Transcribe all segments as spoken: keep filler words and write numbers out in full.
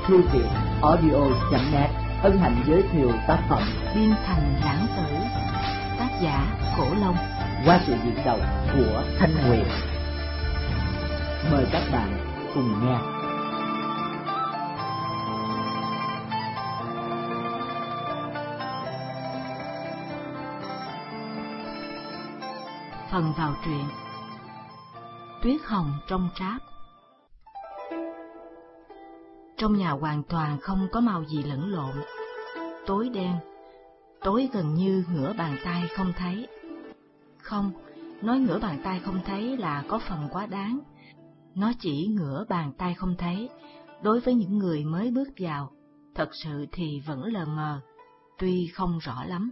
Thư viện audio chấm net hân hạnh giới thiệu tác phẩm Biên Thành Lãng Tử, tác giả Cổ Long, qua sự diễn đọc của Thanh Nguyệt. Mời các bạn cùng nghe. Phần vào truyện. Tuyết hồng trong tráp. Trong nhà hoàn toàn không có màu gì lẫn lộn, tối đen, tối gần như ngửa bàn tay không thấy. Không, nói ngửa bàn tay không thấy là có phần quá đáng, nó chỉ ngửa bàn tay không thấy, đối với những người mới bước vào, thật sự thì vẫn lờ mờ, tuy không rõ lắm.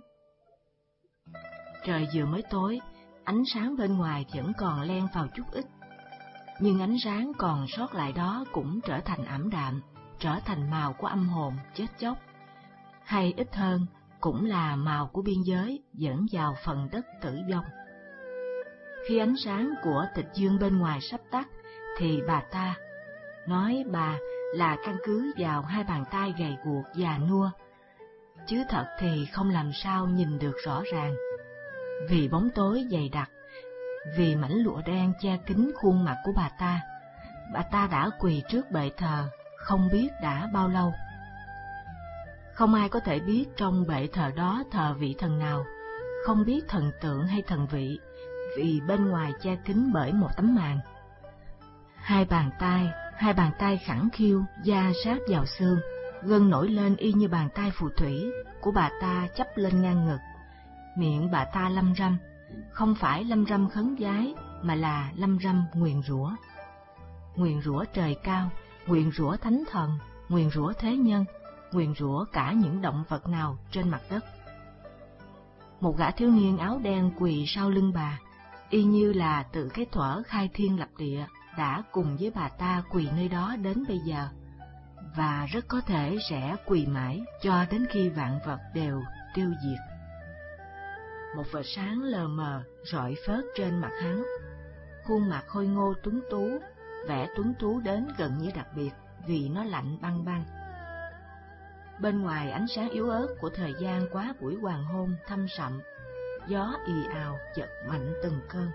Trời vừa mới tối, ánh sáng bên ngoài vẫn còn len vào chút ít, nhưng ánh sáng còn sót lại đó cũng trở thành ảm đạm, trở thành màu của âm hồn chết chóc, hay ít hơn cũng là màu của biên giới dẫn vào phần đất tử vong. Khi ánh sáng của tịch dương bên ngoài sắp tắt, thì bà ta, nói bà là căn cứ vào hai bàn tay gầy guộc già nua, chứ thật thì không làm sao nhìn được rõ ràng, vì bóng tối dày đặc, vì mảnh lụa đen che kín khuôn mặt của bà ta. Bà ta đã quỳ trước bệ thờ không biết đã bao lâu. Không ai có thể biết trong bệ thờ đó thờ vị thần nào, không biết thần tượng hay thần vị, vì bên ngoài che kín bởi một tấm màn. Hai bàn tay, hai bàn tay khẳng khiu, da sát vào xương, gân nổi lên y như bàn tay phù thủy của bà ta chắp lên ngang ngực. Miệng bà ta lăm răm, không phải lăm răm khấn vái, mà là lăm răm nguyền rủa. Nguyền rủa trời cao, nguyền rủa thánh thần, nguyền rủa thế nhân, nguyền rủa cả những động vật nào trên mặt đất. Một gã thiếu niên áo đen quỳ sau lưng bà, y như là từ cái thuở khai thiên lập địa đã cùng với bà ta quỳ nơi đó đến bây giờ, và rất có thể sẽ quỳ mãi cho đến khi vạn vật đều tiêu diệt. Một vệt sáng lờ mờ rọi phớt trên mặt hắn, khuôn mặt khôi ngô tuấn tú, vẻ tuấn tú đến gần như đặc biệt vì nó lạnh băng băng. Bên ngoài ánh sáng yếu ớt của thời gian quá buổi hoàng hôn thâm sậm, gió ì ào chợt mạnh từng cơn.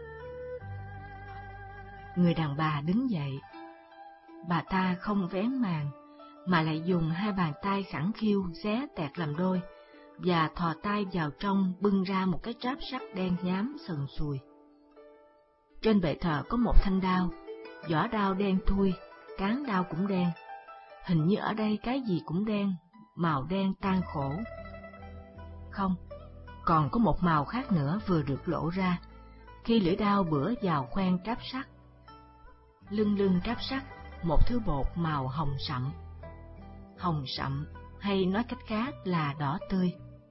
Người đàn bà đứng dậy, bà ta không vén màn, mà lại dùng hai bàn tay khẳng khiu xé tẹt làm đôi, và thò tay vào trong bưng ra một cái tráp sắt đen nhám sần sùi. Trên bệ thờ có một thanh đao, vỏ đao đen thui, cán đao cũng đen. Hình như ở đây cái gì cũng đen, màu đen tan khổ. Không, còn có một màu khác nữa vừa được lộ ra, khi lưỡi đao bữa vào khoen tráp sắt. Lưng lưng tráp sắt, một thứ bột màu hồng sậm. Hồng sậm, hay nói cách khác là đỏ tươi.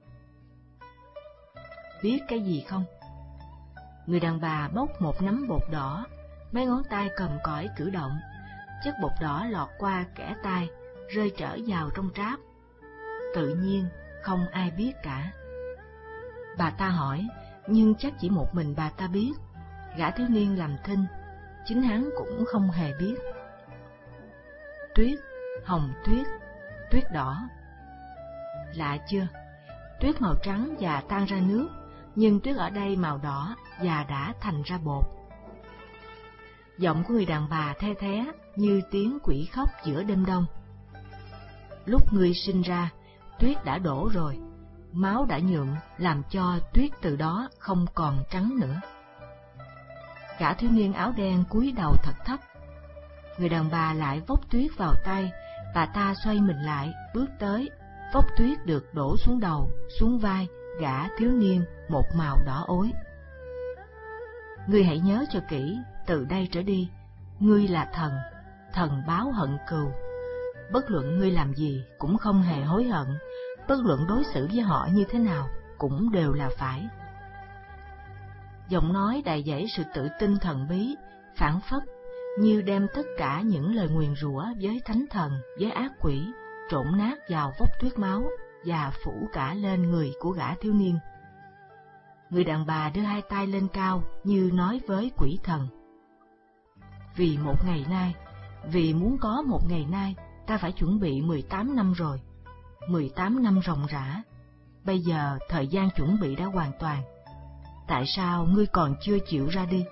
Biết cái gì không? Người đàn bà bốc một nắm bột đỏ, mấy ngón tay cầm cõi cử động, chất bột đỏ lọt qua kẽ tay, rơi trở vào trong tráp. Tự nhiên, không ai biết cả. Bà ta hỏi, nhưng chắc chỉ một mình bà ta biết. Gã thiếu niên làm thinh, chính hắn cũng không hề biết. Tuyết, hồng tuyết, tuyết đỏ. Lạ chưa? Tuyết màu trắng và tan ra nước, nhưng tuyết ở đây màu đỏ và đã thành ra bột. Giọng của người đàn bà the thé như tiếng quỷ khóc giữa đêm đông. Lúc ngươi sinh ra, tuyết đã đổ rồi, máu đã nhuộm làm cho tuyết từ đó không còn trắng nữa. Gã thiếu niên áo đen cúi đầu thật thấp. Người đàn bà lại vốc tuyết vào tay, bà ta xoay mình lại, bước tới, vốc tuyết được đổ xuống đầu, xuống vai gã thiếu niên một màu đỏ ối. Ngươi hãy nhớ cho kỹ, từ đây trở đi, ngươi là thần, thần báo hận cừu. Bất luận ngươi làm gì cũng không hề hối hận, bất luận đối xử với họ như thế nào cũng đều là phải. Giọng nói đầy dẫy sự tự tin thần bí, phảng phất như đem tất cả những lời nguyền rủa với thánh thần, với ác quỷ, trộn nát vào vốc tuyết máu và phủ cả lên người của gã thiếu niên. Người đàn bà đưa hai tay lên cao như nói với quỷ thần. Vì một ngày nay, vì muốn có một ngày nay, ta phải chuẩn bị mười tám năm rồi, mười tám năm ròng rã. Bây giờ thời gian chuẩn bị đã hoàn toàn. Tại sao ngươi còn chưa chịu ra đi?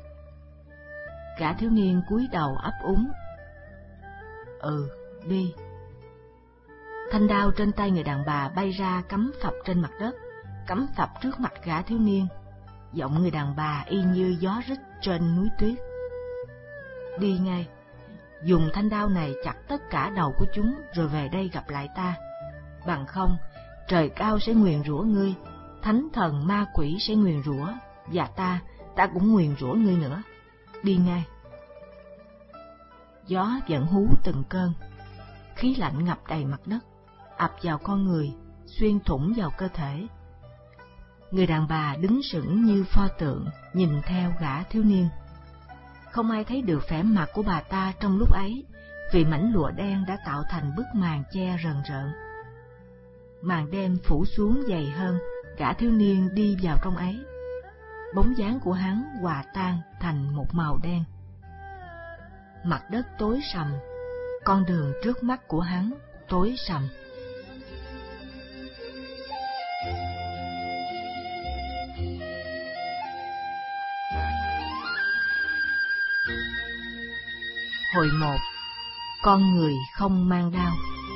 Gã thiếu niên cúi đầu ấp úng. Ừ, đi. Thanh đao trên tay người đàn bà bay ra cắm phập trên mặt đất, cắm phập trước mặt gã thiếu niên. Giọng người đàn bà y như gió rít trên núi tuyết. Đi ngay, dùng thanh đao này chặt tất cả đầu của chúng rồi về đây gặp lại ta. Bằng không, trời cao sẽ nguyền rủa ngươi, thánh thần ma quỷ sẽ nguyền rủa, và ta, ta cũng nguyền rủa ngươi nữa. Đi ngay. Gió vẫn hú từng cơn, khí lạnh ngập đầy mặt đất, ập vào con người, xuyên thủng vào cơ thể. Người đàn bà đứng sững như pho tượng, nhìn theo gã thiếu niên. Không ai thấy được vẻ mặt của bà ta trong lúc ấy, vì mảnh lụa đen đã tạo thành bức màn che rần rợn. Màn đêm phủ xuống dày hơn, gã thiếu niên đi vào trong ấy. Bóng dáng của hắn hòa tan thành một màu đen. Mặt đất tối sầm, con đường trước mắt của hắn tối sầm. Hồi một. Con người không mang đao.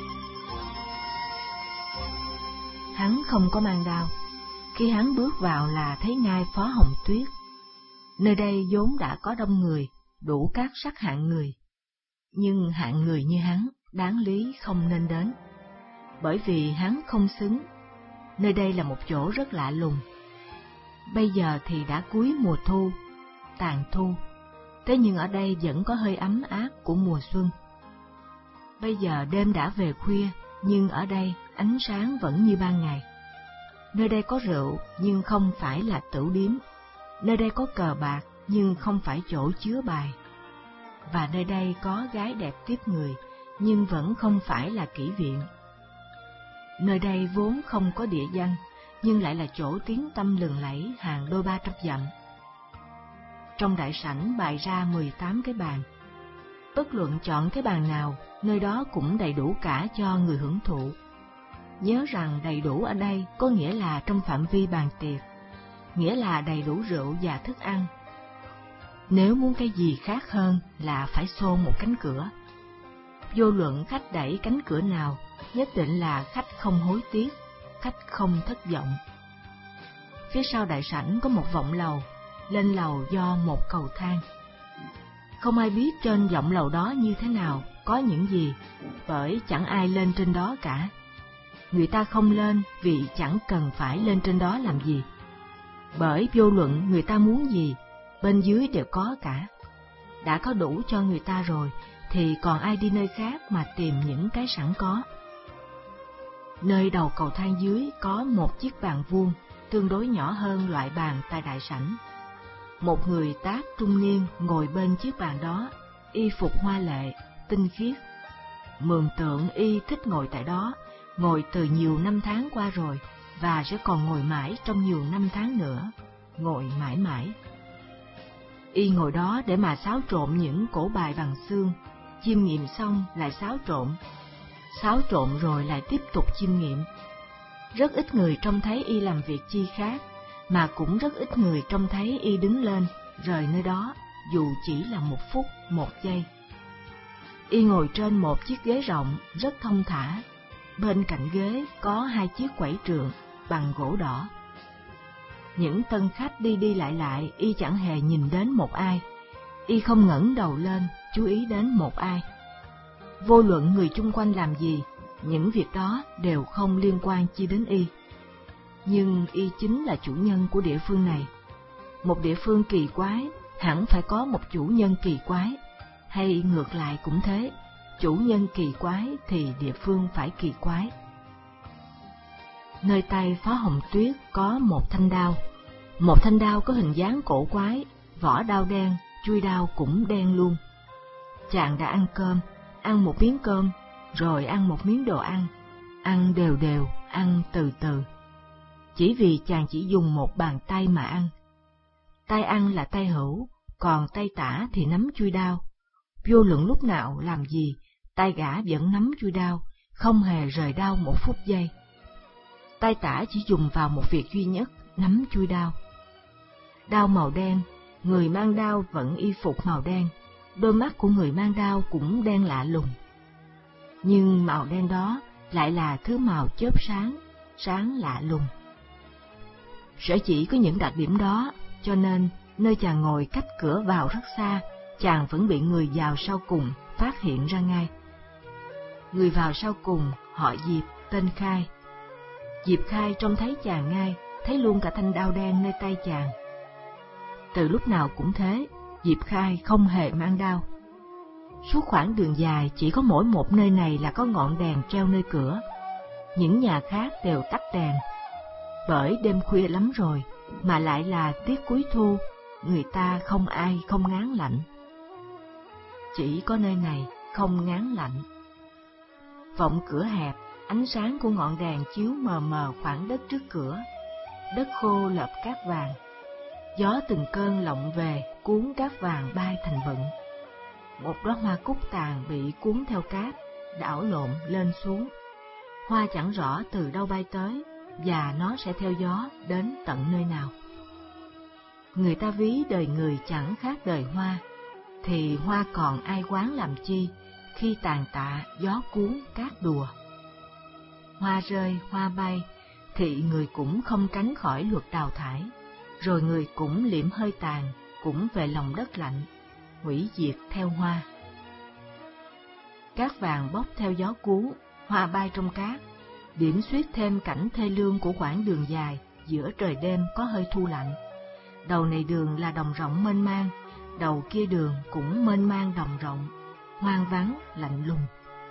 Hắn không có mang đao. Khi hắn bước vào là thấy ngay Phó Hồng Tuyết. Nơi đây vốn đã có đông người, đủ các sắc hạng người. Nhưng hạng người như hắn đáng lý không nên đến, bởi vì hắn không xứng. Nơi đây là một chỗ rất lạ lùng. Bây giờ thì đã cuối mùa thu, tàn thu, thế nhưng ở đây vẫn có hơi ấm áp của mùa xuân. Bây giờ đêm đã về khuya, nhưng ở đây ánh sáng vẫn như ban ngày. Nơi đây có rượu, nhưng không phải là tửu điếm. Nơi đây có cờ bạc, nhưng không phải chỗ chứa bài. Và nơi đây có gái đẹp tiếp người, nhưng vẫn không phải là kỹ viện. Nơi đây vốn không có địa danh, nhưng lại là chỗ tiếng tăm lừng lẫy hàng đôi ba trăm dặm. Trong đại sảnh bày ra mười tám cái bàn. Bất luận chọn cái bàn nào, nơi đó cũng đầy đủ cả cho người hưởng thụ. Nhớ rằng đầy đủ ở đây có nghĩa là trong phạm vi bàn tiệc, nghĩa là đầy đủ rượu và thức ăn. Nếu muốn cái gì khác hơn là phải xô một cánh cửa. Vô luận khách đẩy cánh cửa nào, nhất định là khách không hối tiếc, khách không thất vọng. Phía sau đại sảnh có một vọng lầu, lên lầu do một cầu thang. Không ai biết trên vọng lầu đó như thế nào, có những gì, bởi chẳng ai lên trên đó cả. Người ta không lên vì chẳng cần phải lên trên đó làm gì. Bởi vô luận người ta muốn gì, bên dưới đều có cả. Đã có đủ cho người ta rồi, thì còn ai đi nơi khác mà tìm những cái sẵn có. Nơi đầu cầu thang dưới có một chiếc bàn vuông, tương đối nhỏ hơn loại bàn tại đại sảnh. Một người tác trung niên ngồi bên chiếc bàn đó, y phục hoa lệ, tinh khiết. Mường tượng y thích ngồi tại đó, ngồi từ nhiều năm tháng qua rồi, và sẽ còn ngồi mãi trong nhiều năm tháng nữa, ngồi mãi mãi. Y ngồi đó để mà xáo trộn những cổ bài bằng xương, chiêm nghiệm xong lại xáo trộn, xáo trộn rồi lại tiếp tục chiêm nghiệm. Rất ít người trông thấy y làm việc chi khác, mà cũng rất ít người trông thấy y đứng lên, rời nơi đó, dù chỉ là một phút, một giây. Y ngồi trên một chiếc ghế rộng, rất thông thả. Bên cạnh ghế có hai chiếc quẩy trượng bằng gỗ đỏ. Những tân khách đi đi lại lại, y chẳng hề nhìn đến một ai. Y không ngẩng đầu lên, chú ý đến một ai. Vô luận người chung quanh làm gì, những việc đó đều không liên quan chi đến y. Nhưng y chính là chủ nhân của địa phương này. Một địa phương kỳ quái, hẳn phải có một chủ nhân kỳ quái, hay ngược lại cũng thế, chủ nhân kỳ quái thì địa phương phải kỳ quái. Nơi tay Phó Hồng Tuyết có một thanh đao, một thanh đao có hình dáng cổ quái, vỏ đao đen, chuôi đao cũng đen luôn. Chàng đã ăn cơm, ăn một miếng cơm, rồi ăn một miếng đồ ăn, ăn đều đều, ăn từ từ. Chỉ vì chàng chỉ dùng một bàn tay mà ăn. Tay ăn là tay hữu, còn tay tả thì nắm chuôi đao. Vô luận lúc nào làm gì, tay gã vẫn nắm chuôi đao, không hề rời đao một phút giây. Tay tả chỉ dùng vào một việc duy nhất, nắm chuôi đao. Đao màu đen, người mang đao vẫn y phục màu đen, đôi mắt của người mang đao cũng đen lạ lùng. Nhưng màu đen đó lại là thứ màu chớp sáng, sáng lạ lùng. Sở chỉ có những đặc điểm đó, cho nên nơi chàng ngồi cách cửa vào rất xa, chàng vẫn bị người vào sau cùng phát hiện ra ngay. Người vào sau cùng họ Diệp, tên Khai. Diệp Khai trông thấy chàng ngay, thấy luôn cả thanh đao đen nơi tay chàng. Từ lúc nào cũng thế, Diệp Khai không hề mang đao. Suốt khoảng đường dài chỉ có mỗi một nơi này là có ngọn đèn treo nơi cửa, những nhà khác đều tắt đèn. Bởi đêm khuya lắm rồi, mà lại là tiết cuối thu, người ta không ai không ngán lạnh. Chỉ có nơi này không ngán lạnh. Vọng cửa hẹp, ánh sáng của ngọn đèn chiếu mờ mờ khoảng đất trước cửa. Đất khô lợp cát vàng. Gió từng cơn lộng về, cuốn cát vàng bay thành bận. Một đóa hoa cúc tàn bị cuốn theo cát, đảo lộn lên xuống. Hoa chẳng rõ từ đâu bay tới, và nó sẽ theo gió đến tận nơi nào. Người ta ví đời người chẳng khác đời hoa, thì hoa còn ai quán làm chi, khi tàn tạ gió cuốn cát đùa. Hoa rơi, hoa bay, thì người cũng không tránh khỏi luật đào thải, rồi người cũng liệm hơi tàn, cũng về lòng đất lạnh, hủy diệt theo hoa. Cát vàng bốc theo gió cuốn, hoa bay trong cát, điểm xuyết thêm cảnh thê lương của quãng đường dài giữa trời đêm có hơi thu lạnh. Đầu này đường là đồng rộng mênh mang, đầu kia đường cũng mênh mang đồng rộng, hoang vắng lạnh lùng.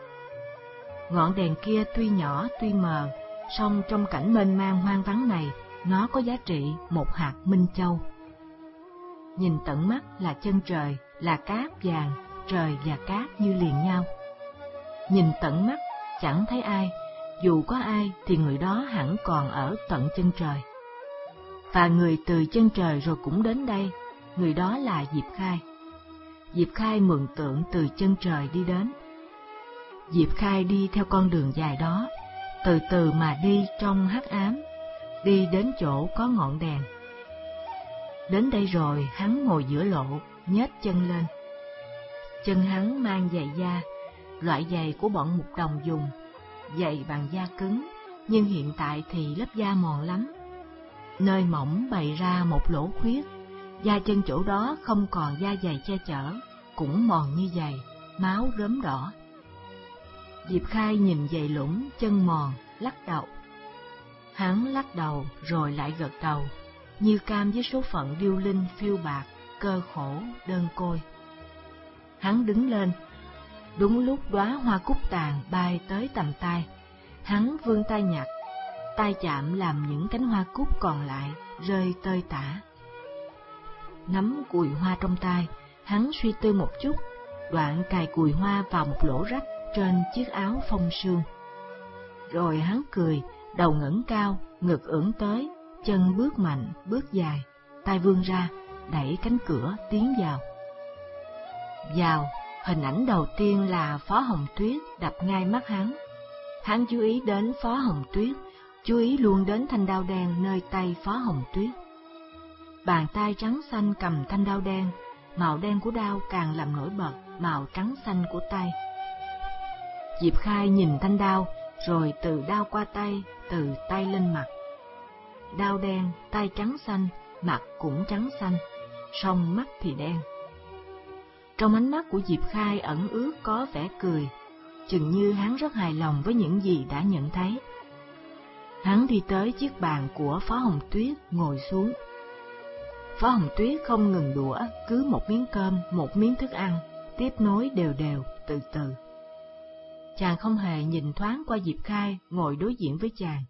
Ngọn đèn kia tuy nhỏ tuy mờ, song trong cảnh mênh mang hoang vắng này, nó có giá trị một hạt minh châu. Nhìn tận mắt là chân trời, là cát vàng, trời và cát như liền nhau. Nhìn tận mắt chẳng thấy ai, dù có ai thì người đó hẳn còn ở tận chân trời. Và người từ chân trời rồi cũng đến đây, người đó là Diệp Khai. Diệp Khai mượn tượng từ chân trời đi đến. Diệp Khai đi theo con đường dài đó, từ từ mà đi trong hắc ám, đi đến chỗ có ngọn đèn. Đến đây rồi hắn ngồi giữa lộ, nhếch chân lên. Chân hắn mang giày da, loại giày của bọn mục đồng dùng, giày bằng da cứng, nhưng hiện tại thì lớp da mòn lắm. Nơi mỏng bày ra một lỗ khuyết, da chân chỗ đó không còn da giày che chở, cũng mòn như giày, máu rớm đỏ. Diệp Khai nhìn giày lũng, chân mòn, lắc đầu. Hắn lắc đầu rồi lại gật đầu, như cam với số phận điêu linh phiêu bạc, cơ khổ, đơn côi. Hắn đứng lên, đúng lúc đóa hoa cúc tàn bay tới tầm tay, hắn vươn tay nhặt, tay chạm làm những cánh hoa cúc còn lại rơi tơi tả. Nắm cùi hoa trong tay, hắn suy tư một chút, đoạn cài cùi hoa vào một lỗ rách trên chiếc áo phông sương. Rồi hắn cười, đầu ngẩng cao, ngực ưỡn tới, chân bước mạnh, bước dài, tay vươn ra, đẩy cánh cửa tiến vào. Vào, hình ảnh đầu tiên là Phó Hồng Tuyết đập ngay mắt hắn. Hắn chú ý đến Phó Hồng Tuyết, chú ý luôn đến thanh đao đen nơi tay Phó Hồng Tuyết. Bàn tay trắng xanh cầm thanh đao đen, màu đen của đao càng làm nổi bật màu trắng xanh của tay. Diệp Khai nhìn thanh đao, rồi từ đao qua tay, từ tay lên mặt. Đao đen, tay trắng xanh, mặt cũng trắng xanh, song mắt thì đen. Trong ánh mắt của Diệp Khai ẩn ước có vẻ cười, chừng như hắn rất hài lòng với những gì đã nhận thấy. Hắn đi tới chiếc bàn của Phó Hồng Tuyết, ngồi xuống. Phó Hồng Tuyết không ngừng đũa, cứ một miếng cơm, một miếng thức ăn, tiếp nối đều đều, từ từ. Chàng không hề nhìn thoáng qua Diệp Khai ngồi đối diện với chàng.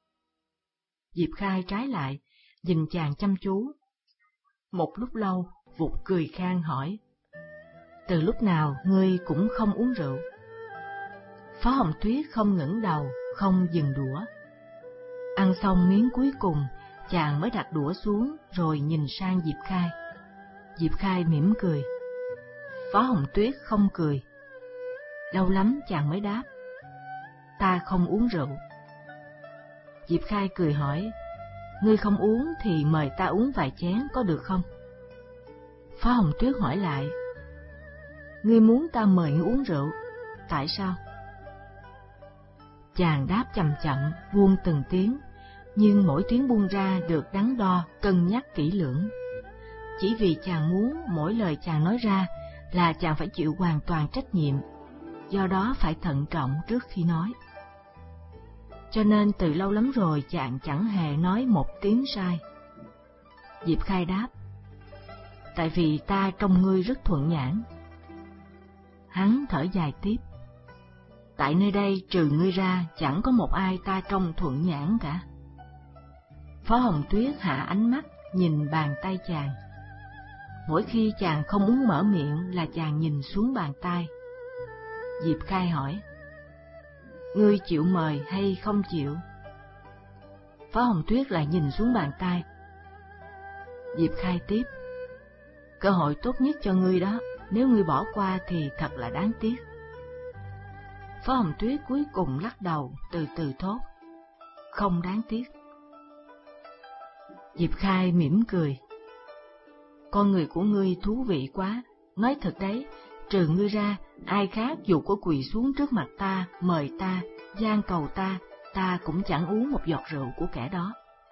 Diệp Khai trái lại, nhìn chàng chăm chú. Một lúc lâu, vụt cười khan hỏi: "Từ lúc nào ngươi cũng không uống rượu?" Phó Hồng Tuyết không ngẩng đầu, không dừng đũa. Ăn xong miếng cuối cùng, chàng mới đặt đũa xuống rồi nhìn sang Diệp Khai. Diệp Khai mỉm cười. Phó Hồng Tuyết không cười. Lâu lắm chàng mới đáp: Ta không uống rượu. Diệp Khai cười hỏi: Ngươi không uống thì mời ta uống vài chén có được không? Phó Hồng Tuyết hỏi lại: Ngươi muốn ta mời ngươi uống rượu, tại sao? Chàng đáp chậm chậm, buông từng tiếng, nhưng mỗi tiếng buông ra được đắn đo, cân nhắc kỹ lưỡng. Chỉ vì chàng muốn mỗi lời chàng nói ra là chàng phải chịu hoàn toàn trách nhiệm, do đó phải thận trọng trước khi nói. Cho nên từ lâu lắm rồi chàng chẳng hề nói một tiếng sai. Diệp Khai đáp: Tại vì ta trông ngươi rất thuận nhãn. Hắn thở dài tiếp: Tại nơi đây trừ ngươi ra chẳng có một ai ta trông thuận nhãn cả. Phó Hồng Tuyết hạ ánh mắt nhìn bàn tay chàng. Mỗi khi chàng không muốn mở miệng là chàng nhìn xuống bàn tay. Diệp Khai hỏi: Ngươi chịu mời hay không chịu? Phó Hồng Tuyết lại nhìn xuống bàn tay. Diệp Khai tiếp: Cơ hội tốt nhất cho ngươi đó, nếu ngươi bỏ qua thì thật là đáng tiếc. Phó Hồng Tuyết cuối cùng lắc đầu, từ từ thốt: Không đáng tiếc. Diệp Khai mỉm cười: Con người của ngươi thú vị quá, nói thật đấy, trừ ngươi ra, ai khác dù có quỳ xuống trước mặt ta, mời ta, van cầu ta, ta cũng chẳng uống một giọt rượu của kẻ đó.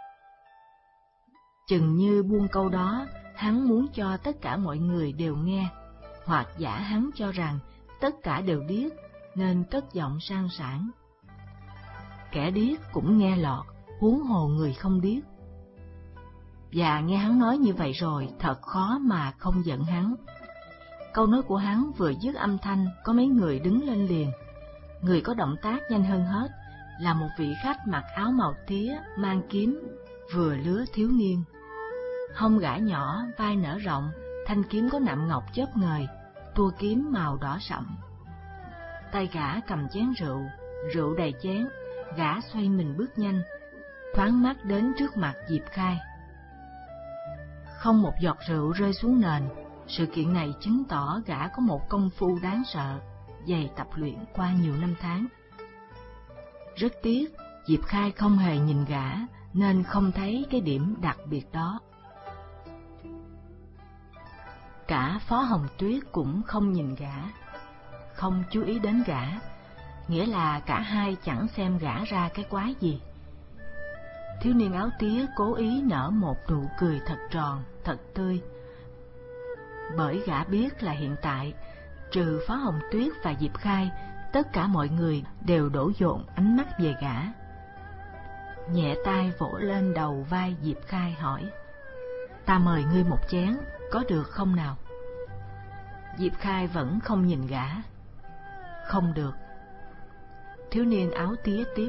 Chừng như buông câu đó, hắn muốn cho tất cả mọi người đều nghe, hoặc giả hắn cho rằng tất cả đều điếc, nên cất giọng sang sảng. Kẻ điếc cũng nghe lọt, huống hồ người không điếc. Và nghe hắn nói như vậy rồi, thật khó mà không giận hắn. Câu nói của hắn vừa dứt âm thanh, có mấy người đứng lên liền. Người có động tác nhanh hơn hết là một vị khách mặc áo màu tía, mang kiếm, vừa lứa thiếu niên. Hông gã nhỏ, vai nở rộng, thanh kiếm có nạm ngọc chớp ngời, tua kiếm màu đỏ sậm. Tay gã cầm chén rượu, rượu đầy chén, gã xoay mình bước nhanh, thoáng mắt đến trước mặt Diệp Khai. Không một giọt rượu rơi xuống nền, sự kiện này chứng tỏ gã có một công phu đáng sợ, dày tập luyện qua nhiều năm tháng. Rất tiếc, Diệp Khai không hề nhìn gã, nên không thấy cái điểm đặc biệt đó. Cả Phó Hồng Tuyết cũng không nhìn gã, không chú ý đến gã, nghĩa là cả hai chẳng xem gã ra cái quái gì. Thiếu niên áo tía cố ý nở một nụ cười thật tròn, thật tươi, bởi gã biết là hiện tại, trừ Phó Hồng Tuyết và Diệp Khai, tất cả mọi người đều đổ dồn ánh mắt về gã. Nhẹ tay vỗ lên đầu vai Diệp Khai hỏi: Ta mời ngươi một chén, có được không nào? Diệp Khai vẫn không nhìn gã. Không được. Thiếu niên áo tía tiếp: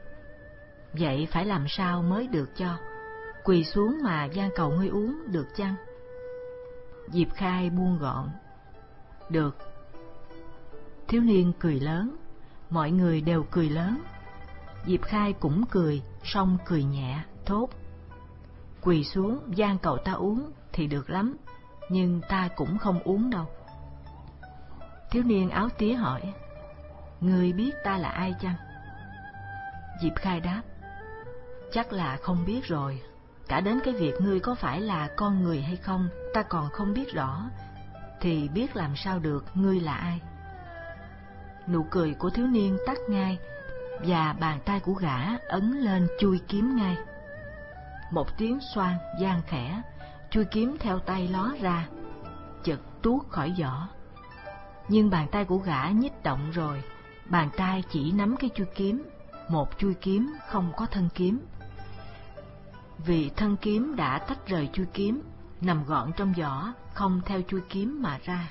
Vậy phải làm sao mới được cho? Quỳ xuống mà van cầu ngươi uống được chăng? Diệp Khai buông gọn: Được. Thiếu niên cười lớn, mọi người đều cười lớn. Diệp Khai cũng cười, song cười nhẹ, thốt: Quỳ xuống van cầu ta uống thì được lắm, nhưng ta cũng không uống đâu. Thiếu niên áo tía hỏi: Ngươi biết ta là ai chăng? Diệp Khai đáp: Chắc là không biết rồi, cả đến cái việc ngươi có phải là con người hay không ta còn không biết rõ, thì biết làm sao được ngươi là ai. Nụ cười của thiếu niên tắt ngay, và bàn tay của gã ấn lên chui kiếm ngay. Một tiếng xoang vang khẽ, chui kiếm theo tay ló ra, chợt tuốt khỏi vỏ. Nhưng bàn tay của gã nhích động rồi, bàn tay chỉ nắm cái chui kiếm, một chui kiếm không có thân kiếm. Vì thân kiếm đã tách rời chui kiếm, nằm gọn trong vỏ, không theo chui kiếm mà ra.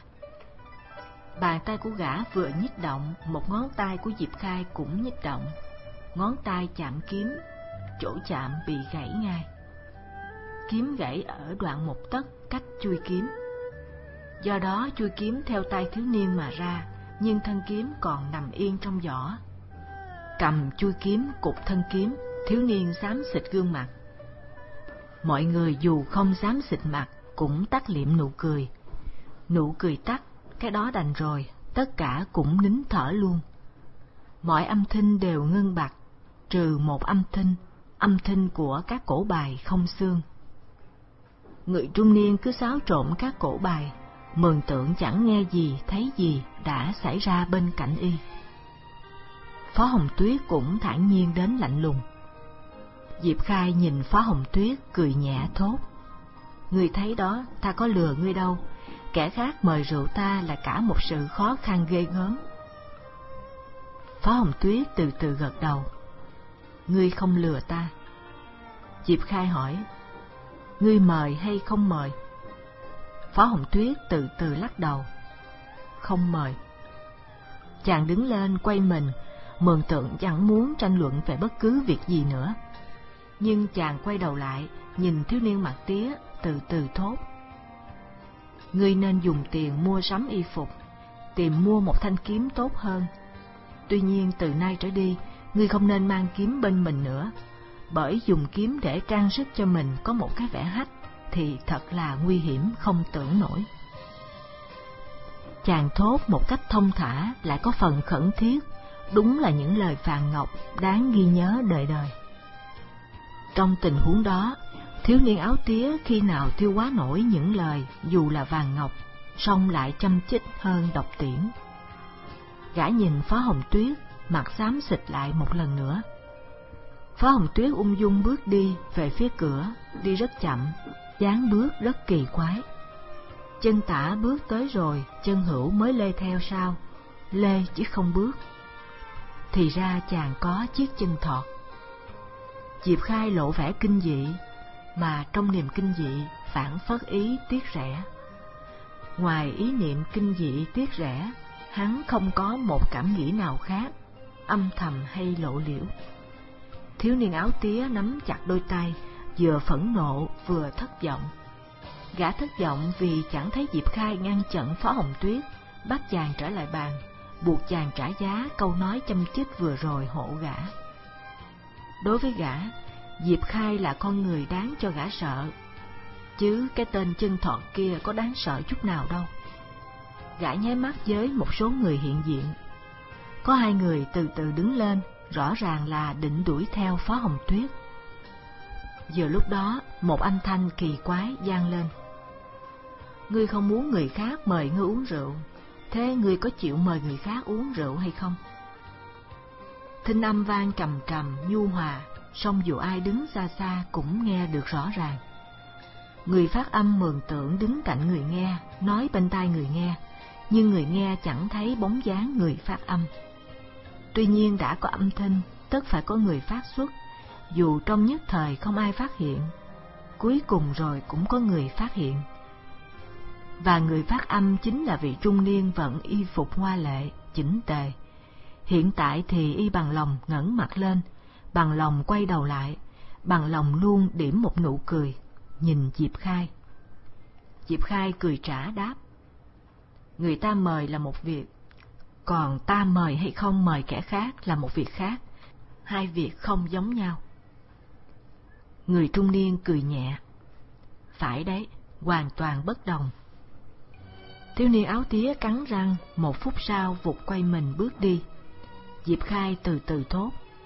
Bàn tay của gã vừa nhích động, một ngón tay của Diệp Khai cũng nhích động. Ngón tay chạm kiếm, chỗ chạm bị gãy ngay. Kiếm gãy ở đoạn một tấc cách chui kiếm. Do đó chui kiếm theo tay thiếu niên mà ra, nhưng thân kiếm còn nằm yên trong vỏ. Cầm chui kiếm cục thân kiếm, thiếu niên xám xịt gương mặt. Mọi người dù không xám xịt mặt cũng tắt liệm nụ cười. Nụ cười tắt, cái đó đành rồi, tất cả cũng nín thở luôn. Mọi âm thanh đều ngưng bặt, trừ một âm thanh, âm thanh của các cổ bài không xương. Người trung niên cứ xáo trộn các cổ bài, mường tượng chẳng nghe gì thấy gì đã xảy ra bên cạnh y. Phó Hồng Tuyết cũng thản nhiên đến lạnh lùng. Diệp Khai nhìn Phó Hồng Tuyết cười nhẹ thốt: "Ngươi thấy đó, ta có lừa ngươi đâu, kẻ khác mời rượu ta là cả một sự khó khăn ghê gớm." Phó Hồng Tuyết từ từ gật đầu: "Ngươi không lừa ta." Diệp Khai hỏi: "Ngươi mời hay không mời?" Phó Hồng Tuyết từ từ lắc đầu: "Không mời." Chàng đứng lên quay mình, mường tượng chẳng muốn tranh luận về bất cứ việc gì nữa. Nhưng chàng quay đầu lại, nhìn thiếu niên mặt tía, từ từ thốt: "Ngươi nên dùng tiền mua sắm y phục, tìm mua một thanh kiếm tốt hơn. Tuy nhiên từ nay trở đi, ngươi không nên mang kiếm bên mình nữa, bởi dùng kiếm để trang sức cho mình có một cái vẻ hách thì thật là nguy hiểm không tưởng nổi." Chàng thốt một cách thông thả lại có phần khẩn thiết, đúng là những lời Phàn Ngọc đáng ghi nhớ đời đời. Trong tình huống đó, thiếu niên áo tía khi nào tiêu hóa nổi những lời dù là vàng ngọc, song lại chăm chích hơn độc tiễn. Gã nhìn Phó Hồng Tuyết, mặt xám xịt lại một lần nữa. Phó Hồng Tuyết ung dung bước đi về phía cửa, đi rất chậm, dáng bước rất kỳ quái. Chân tả bước tới rồi, chân hữu mới lê theo sau, lê chứ không bước. Thì ra chàng có chiếc chân thọt. Diệp Khai lộ vẻ kinh dị, mà trong niềm kinh dị phản phất ý tiếc rẻ. Ngoài ý niệm kinh dị tiếc rẻ, hắn không có một cảm nghĩ nào khác, âm thầm hay lộ liễu. Thiếu niên áo tía nắm chặt đôi tay, vừa phẫn nộ vừa thất vọng. Gã thất vọng vì chẳng thấy Diệp Khai ngăn chặn Phó Hồng Tuyết, bắt chàng trở lại bàn, buộc chàng trả giá câu nói châm chích vừa rồi hộ gã. Đối với gã, Diệp Khai là con người đáng cho gã sợ, chứ cái tên chân thọt kia có đáng sợ chút nào đâu. Gã nháy mắt với một số người hiện diện. Có hai người từ từ đứng lên, rõ ràng là định đuổi theo Phó Hồng Tuyết. Vừa lúc đó, một âm thanh kỳ quái vang lên: "Ngươi không muốn người khác mời ngươi uống rượu, thế ngươi có chịu mời người khác uống rượu hay không?" Thinh âm vang trầm trầm nhu hòa, song dù ai đứng xa xa cũng nghe được rõ ràng. Người phát âm mường tượng đứng cạnh người nghe, nói bên tai người nghe, nhưng người nghe chẳng thấy bóng dáng người phát âm. Tuy nhiên đã có âm thanh, tất phải có người phát xuất, dù trong nhất thời không ai phát hiện, cuối cùng rồi cũng có người phát hiện. Và người phát âm chính là vị trung niên vận y phục hoa lệ, chỉnh tề. Hiện tại thì y bằng lòng ngẩng mặt lên, bằng lòng quay đầu lại, bằng lòng luôn điểm một nụ cười, nhìn Diệp Khai. Diệp Khai cười trả đáp: "Người ta mời là một việc, còn ta mời hay không mời kẻ khác là một việc khác, hai việc không giống nhau." Người trung niên cười nhẹ: "Phải đấy, hoàn toàn bất đồng." Thiếu niên áo tía cắn răng, một phút sau vụt quay mình bước đi. Diệp Khai từ từ thốt: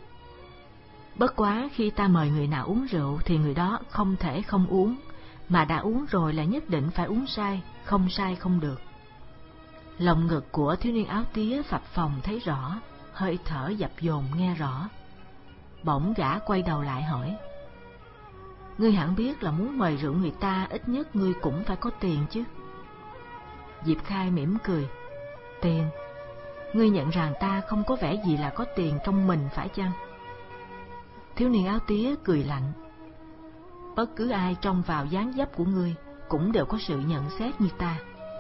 "Bất quá khi ta mời người nào uống rượu thì người đó không thể không uống, mà đã uống rồi là nhất định phải uống say, không say không được." Lòng ngực của thiếu niên áo tía phập phồng thấy rõ, hơi thở dập dồn nghe rõ. Bỗng gã quay đầu lại hỏi: "Ngươi hẳn biết là muốn mời rượu người ta ít nhất ngươi cũng phải có tiền chứ?" Diệp Khai mỉm cười: "Tiền? Ngươi nhận rằng ta không có vẻ gì là có tiền trong mình phải chăng?" Thiếu niên áo tía cười lạnh: "Bất cứ ai trông vào dáng dấp của ngươi cũng đều có sự nhận xét như ta."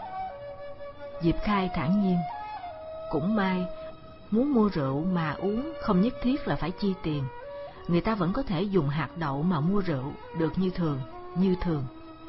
Diệp Khai thản nhiên: "Cũng may, muốn mua rượu mà uống không nhất thiết là phải chi tiền. Người ta vẫn có thể dùng hạt đậu mà mua rượu, được như thường, như thường."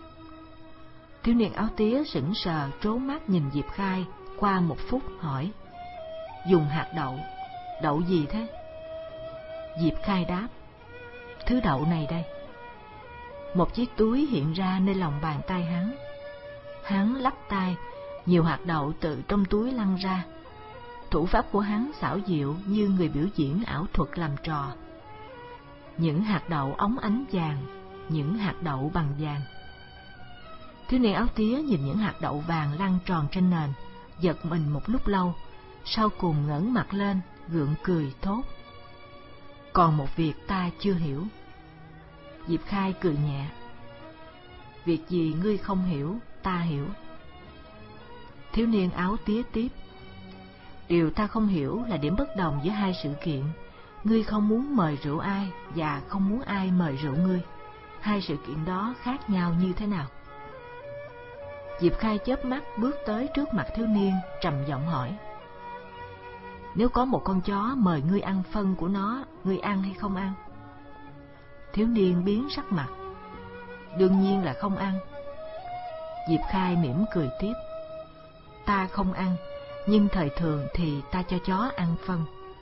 Thiếu niên áo tía sững sờ trố mắt nhìn Diệp Khai, qua một phút hỏi: "Dùng hạt đậu? Đậu gì thế?" Diệp Khai đáp: "Thứ đậu này đây." Một chiếc túi hiện ra nơi lòng bàn tay hắn. Hắn lắc tay, Nhiều hạt đậu từ trong túi lăn ra. Thủ pháp của hắn xảo diệu như người biểu diễn ảo thuật làm trò. Những hạt đậu óng ánh vàng, những hạt đậu bằng vàng. Thiếu niên áo tía nhìn những hạt đậu vàng lăn tròn trên nền, giật mình một lúc lâu, sau cùng ngẩng mặt lên, gượng cười thốt: "Còn một việc ta chưa hiểu." Diệp Khai cười nhẹ: "Việc gì ngươi không hiểu, ta hiểu." Thiếu niên áo tía tiếp: "Điều ta không hiểu là điểm bất đồng giữa hai sự kiện. Ngươi không muốn mời rượu ai và không muốn ai mời rượu ngươi. Hai sự kiện đó khác nhau như thế nào?" Diệp Khai chớp mắt bước tới trước mặt thiếu niên, trầm giọng hỏi: "Nếu có một con chó mời ngươi ăn phân của nó, ngươi ăn hay không ăn?" Thiếu niên biến sắc mặt: "Đương nhiên là không ăn." Diệp Khai mỉm cười tiếp: "Ta không ăn, nhưng thời thường thì ta cho chó ăn phân."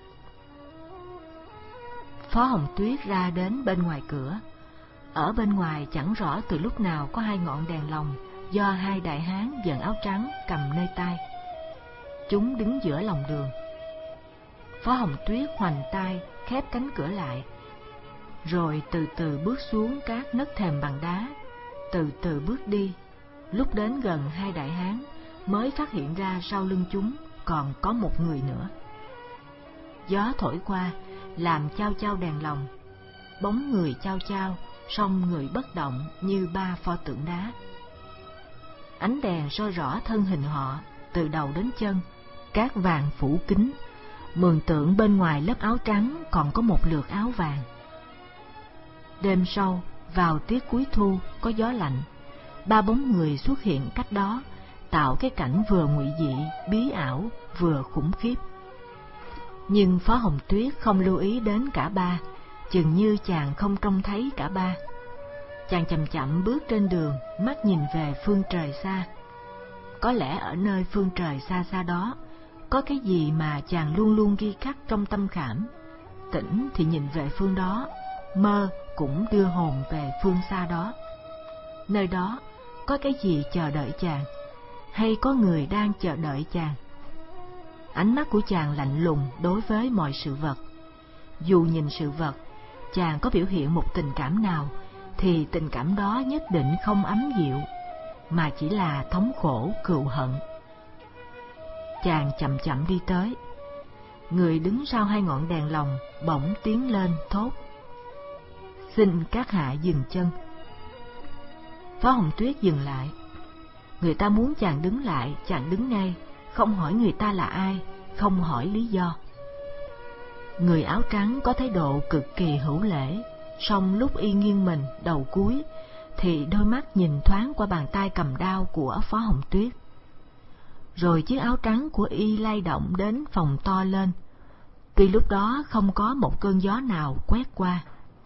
Phó Hồng Tuyết ra đến bên ngoài cửa. Ở bên ngoài chẳng rõ từ lúc nào có hai ngọn đèn lồng do hai đại hán vận áo trắng cầm nơi tay. Chúng đứng giữa lòng đường. Phó Hồng Tuyết hoành tay khép cánh cửa lại, rồi từ từ bước xuống các nấc thềm bằng đá, từ từ bước đi. Lúc đến gần hai đại hán mới phát hiện ra sau lưng chúng còn có một người nữa. Gió thổi qua làm chao chao đèn lồng, bóng người chao chao, song người bất động như ba pho tượng đá. Ánh đèn soi rõ thân hình họ từ đầu đến chân, cát vàng phủ kín, mường tượng bên ngoài lớp áo trắng còn có một lượt áo vàng. Đêm sâu, vào tiết cuối thu có gió lạnh, ba bóng người xuất hiện cách đó, tạo cái cảnh vừa ngụy dị, bí ảo, vừa khủng khiếp. Nhưng Phó Hồng Tuyết không lưu ý đến cả ba, chừng như chàng không trông thấy cả ba. Chàng chậm chậm bước trên đường, mắt nhìn về phương trời xa. Có lẽ ở nơi phương trời xa xa đó, có cái gì mà chàng luôn luôn ghi khắc trong tâm khảm. Tỉnh thì nhìn về phương đó, mơ cũng đưa hồn về phương xa đó. Nơi đó có cái gì chờ đợi chàng, hay có người đang chờ đợi chàng? Ánh mắt của chàng lạnh lùng đối với mọi sự vật. Dù nhìn sự vật, chàng có biểu hiện một tình cảm nào, thì tình cảm đó nhất định không ấm dịu, mà chỉ là thống khổ cừu hận. Chàng chậm chậm đi tới. Người đứng sau hai ngọn đèn lồng bỗng tiến lên thốt: "Xin các hạ dừng chân." Phó Hồng Tuyết dừng lại. Người ta muốn chàng đứng lại, chàng đứng ngay, không hỏi người ta là ai, không hỏi lý do. Người áo trắng có thái độ cực kỳ hữu lễ, song lúc y nghiêng mình đầu cúi thì đôi mắt nhìn thoáng qua bàn tay cầm đao của Phó Hồng Tuyết. Rồi chiếc áo trắng của y lay động đến phồng to lên, tuy lúc đó không có một cơn gió nào quét qua.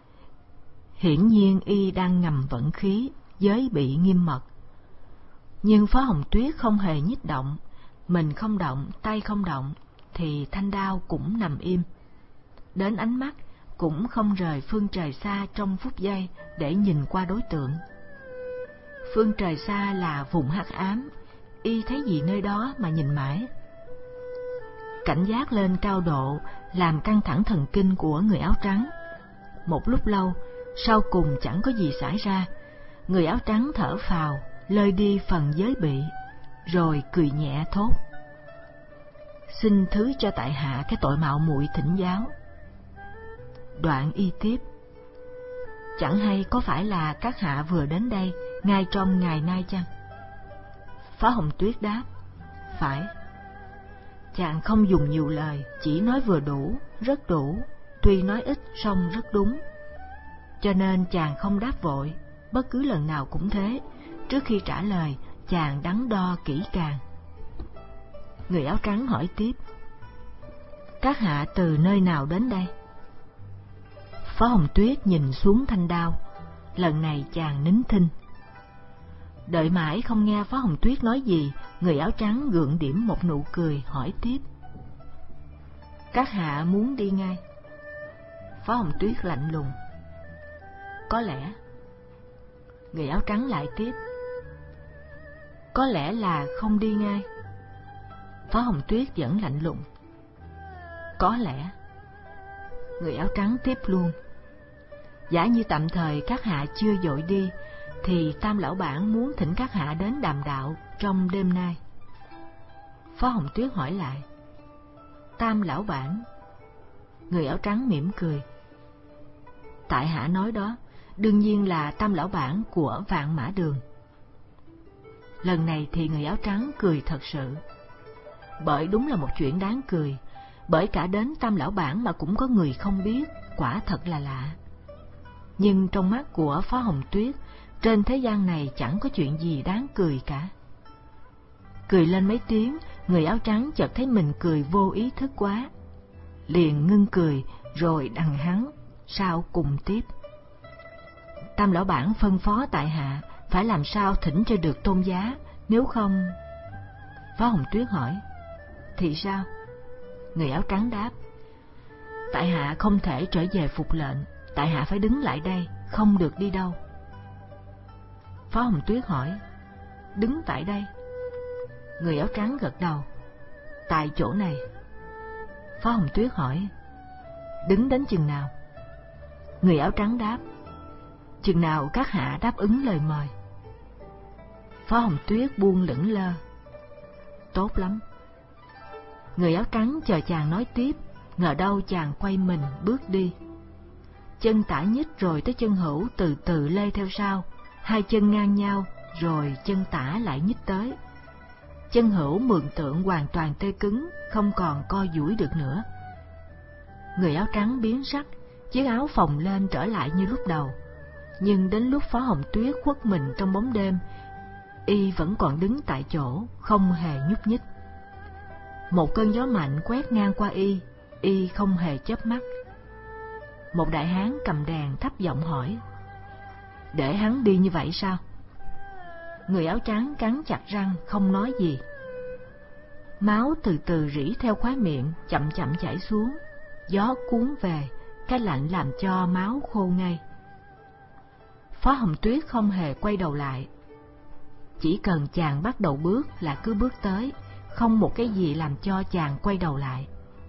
Hiển nhiên y đang ngầm vận khí, giới bị nghiêm mật. Nhưng Phó Hồng Tuyết không hề nhích động, mình không động, tay không động, thì thanh đao cũng nằm im. Đến ánh mắt cũng không rời phương trời xa trong phút giây để nhìn qua đối tượng. Phương trời xa là vùng hắc ám, y thấy gì nơi đó mà nhìn mãi. Cảnh giác lên cao độ làm căng thẳng thần kinh của người áo trắng. Một lúc lâu, sau cùng chẳng có gì xảy ra, người áo trắng thở phào, lơi đi phần giới bị, rồi cười nhẹ thốt: "Xin thứ cho tại hạ cái tội mạo muội thỉnh giáo." Đoạn y tiếp: "Chẳng hay có phải là các hạ vừa đến đây ngay trong ngày nay chăng?" Phó Hồng Tuyết đáp: "Phải." Chàng không dùng nhiều lời, chỉ nói vừa đủ, rất đủ, tuy nói ít song rất đúng. Cho nên chàng không đáp vội, bất cứ lần nào cũng thế, trước khi trả lời chàng đắn đo kỹ càng. Người áo trắng hỏi tiếp: "Các hạ từ nơi nào đến đây?" Phó Hồng Tuyết nhìn xuống thanh đao, lần này chàng nín thinh. Đợi mãi không nghe Phó Hồng Tuyết nói gì, người áo trắng gượng điểm một nụ cười hỏi tiếp: "Các hạ muốn đi ngay?" Phó Hồng Tuyết lạnh lùng: "Có lẽ." Người áo trắng lại tiếp: có lẽ là không đi ngay. Phó Hồng Tuyết vẫn lạnh lùng. Có lẽ. Người áo trắng tiếp luôn. Giả như tạm thời các hạ chưa vội đi, thì Tam lão bản muốn thỉnh các hạ đến đàm đạo trong đêm nay. Phó Hồng Tuyết hỏi lại. Tam lão bản? Người áo trắng mỉm cười. Tại hạ nói đó, đương nhiên là Tam lão bản của Vạn Mã Đường. Lần này thì người áo trắng cười thật sự. Bởi đúng là một chuyện đáng cười, bởi cả đến Tam lão bản mà cũng có người không biết, quả thật là lạ. Nhưng trong mắt của Phó Hồng Tuyết, trên thế gian này chẳng có chuyện gì đáng cười cả. Cười lên mấy tiếng, người áo trắng chợt thấy mình cười vô ý thức quá, liền ngưng cười rồi đằng hắn sao cùng tiếp. Tam lão bản phân phó tại hạ phải làm sao thỉnh cho được tôn giá, nếu không... Phó Hồng Tuyết hỏi. Thì sao? Người áo trắng đáp. Tại hạ không thể trở về phục lệnh, tại hạ phải đứng lại đây, không được đi đâu. Phó Hồng Tuyết hỏi. Đứng tại đây? Người áo trắng gật đầu. Tại chỗ này. Phó Hồng Tuyết hỏi. Đứng đến chừng nào? Người áo trắng đáp. Chừng nào các hạ đáp ứng lời mời. Phó Hồng Tuyết buông lững lơ. Tốt lắm. Người áo trắng chờ chàng nói tiếp, ngờ đâu chàng quay mình bước đi. Chân tả nhích rồi tới chân hữu từ từ lê theo sau, hai chân ngang nhau rồi chân tả lại nhích tới. Chân hữu mường tượng hoàn toàn tê cứng, không còn co duỗi được nữa. Người áo trắng biến sắc, chiếc áo phồng lên trở lại như lúc đầu. Nhưng đến lúc Phó Hồng Tuyết khuất mình trong bóng đêm, y vẫn còn đứng tại chỗ, không hề nhúc nhích. Một cơn gió mạnh quét ngang qua y, y không hề chớp mắt. Một đại hán cầm đèn thấp giọng hỏi. Để hắn đi như vậy sao? Người áo trắng cắn chặt răng không nói gì. Máu từ từ rỉ theo khóe miệng, chậm chậm chảy xuống. Gió cuốn về, cái lạnh làm cho máu khô ngay. Phó Hồng Tuyết không hề quay đầu lại. Chỉ cần chàng bắt đầu bước là cứ bước tới, không một cái gì làm cho chàng quay đầu lại.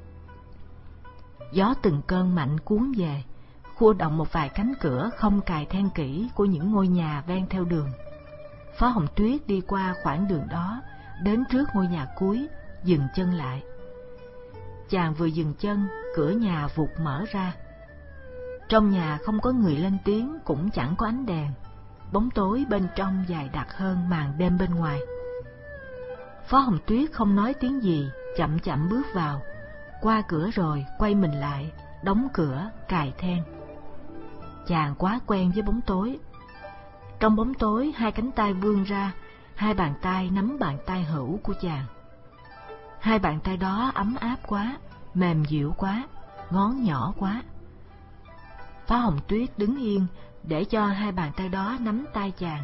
Gió từng cơn mạnh cuốn về, khua động một vài cánh cửa không cài then kỹ của những ngôi nhà ven theo đường. Phó Hồng Tuyết đi qua khoảng đường đó, đến trước ngôi nhà cuối, dừng chân lại. Chàng vừa dừng chân, cửa nhà vụt mở ra. Trong nhà không có người lên tiếng, cũng chẳng có ánh đèn. Bóng tối bên trong dày đặc hơn màn đêm bên ngoài. Phó Hồng Tuyết không nói tiếng gì, chậm chậm bước vào, qua cửa rồi quay mình lại, đóng cửa, cài then. Chàng quá quen với bóng tối. Trong bóng tối, hai cánh tay vươn ra, hai bàn tay nắm bàn tay hữu của chàng. Hai bàn tay đó ấm áp quá, mềm dịu quá, ngón nhỏ quá. Phó Hồng Tuyết đứng yên để cho hai bàn tay đó nắm tay chàng.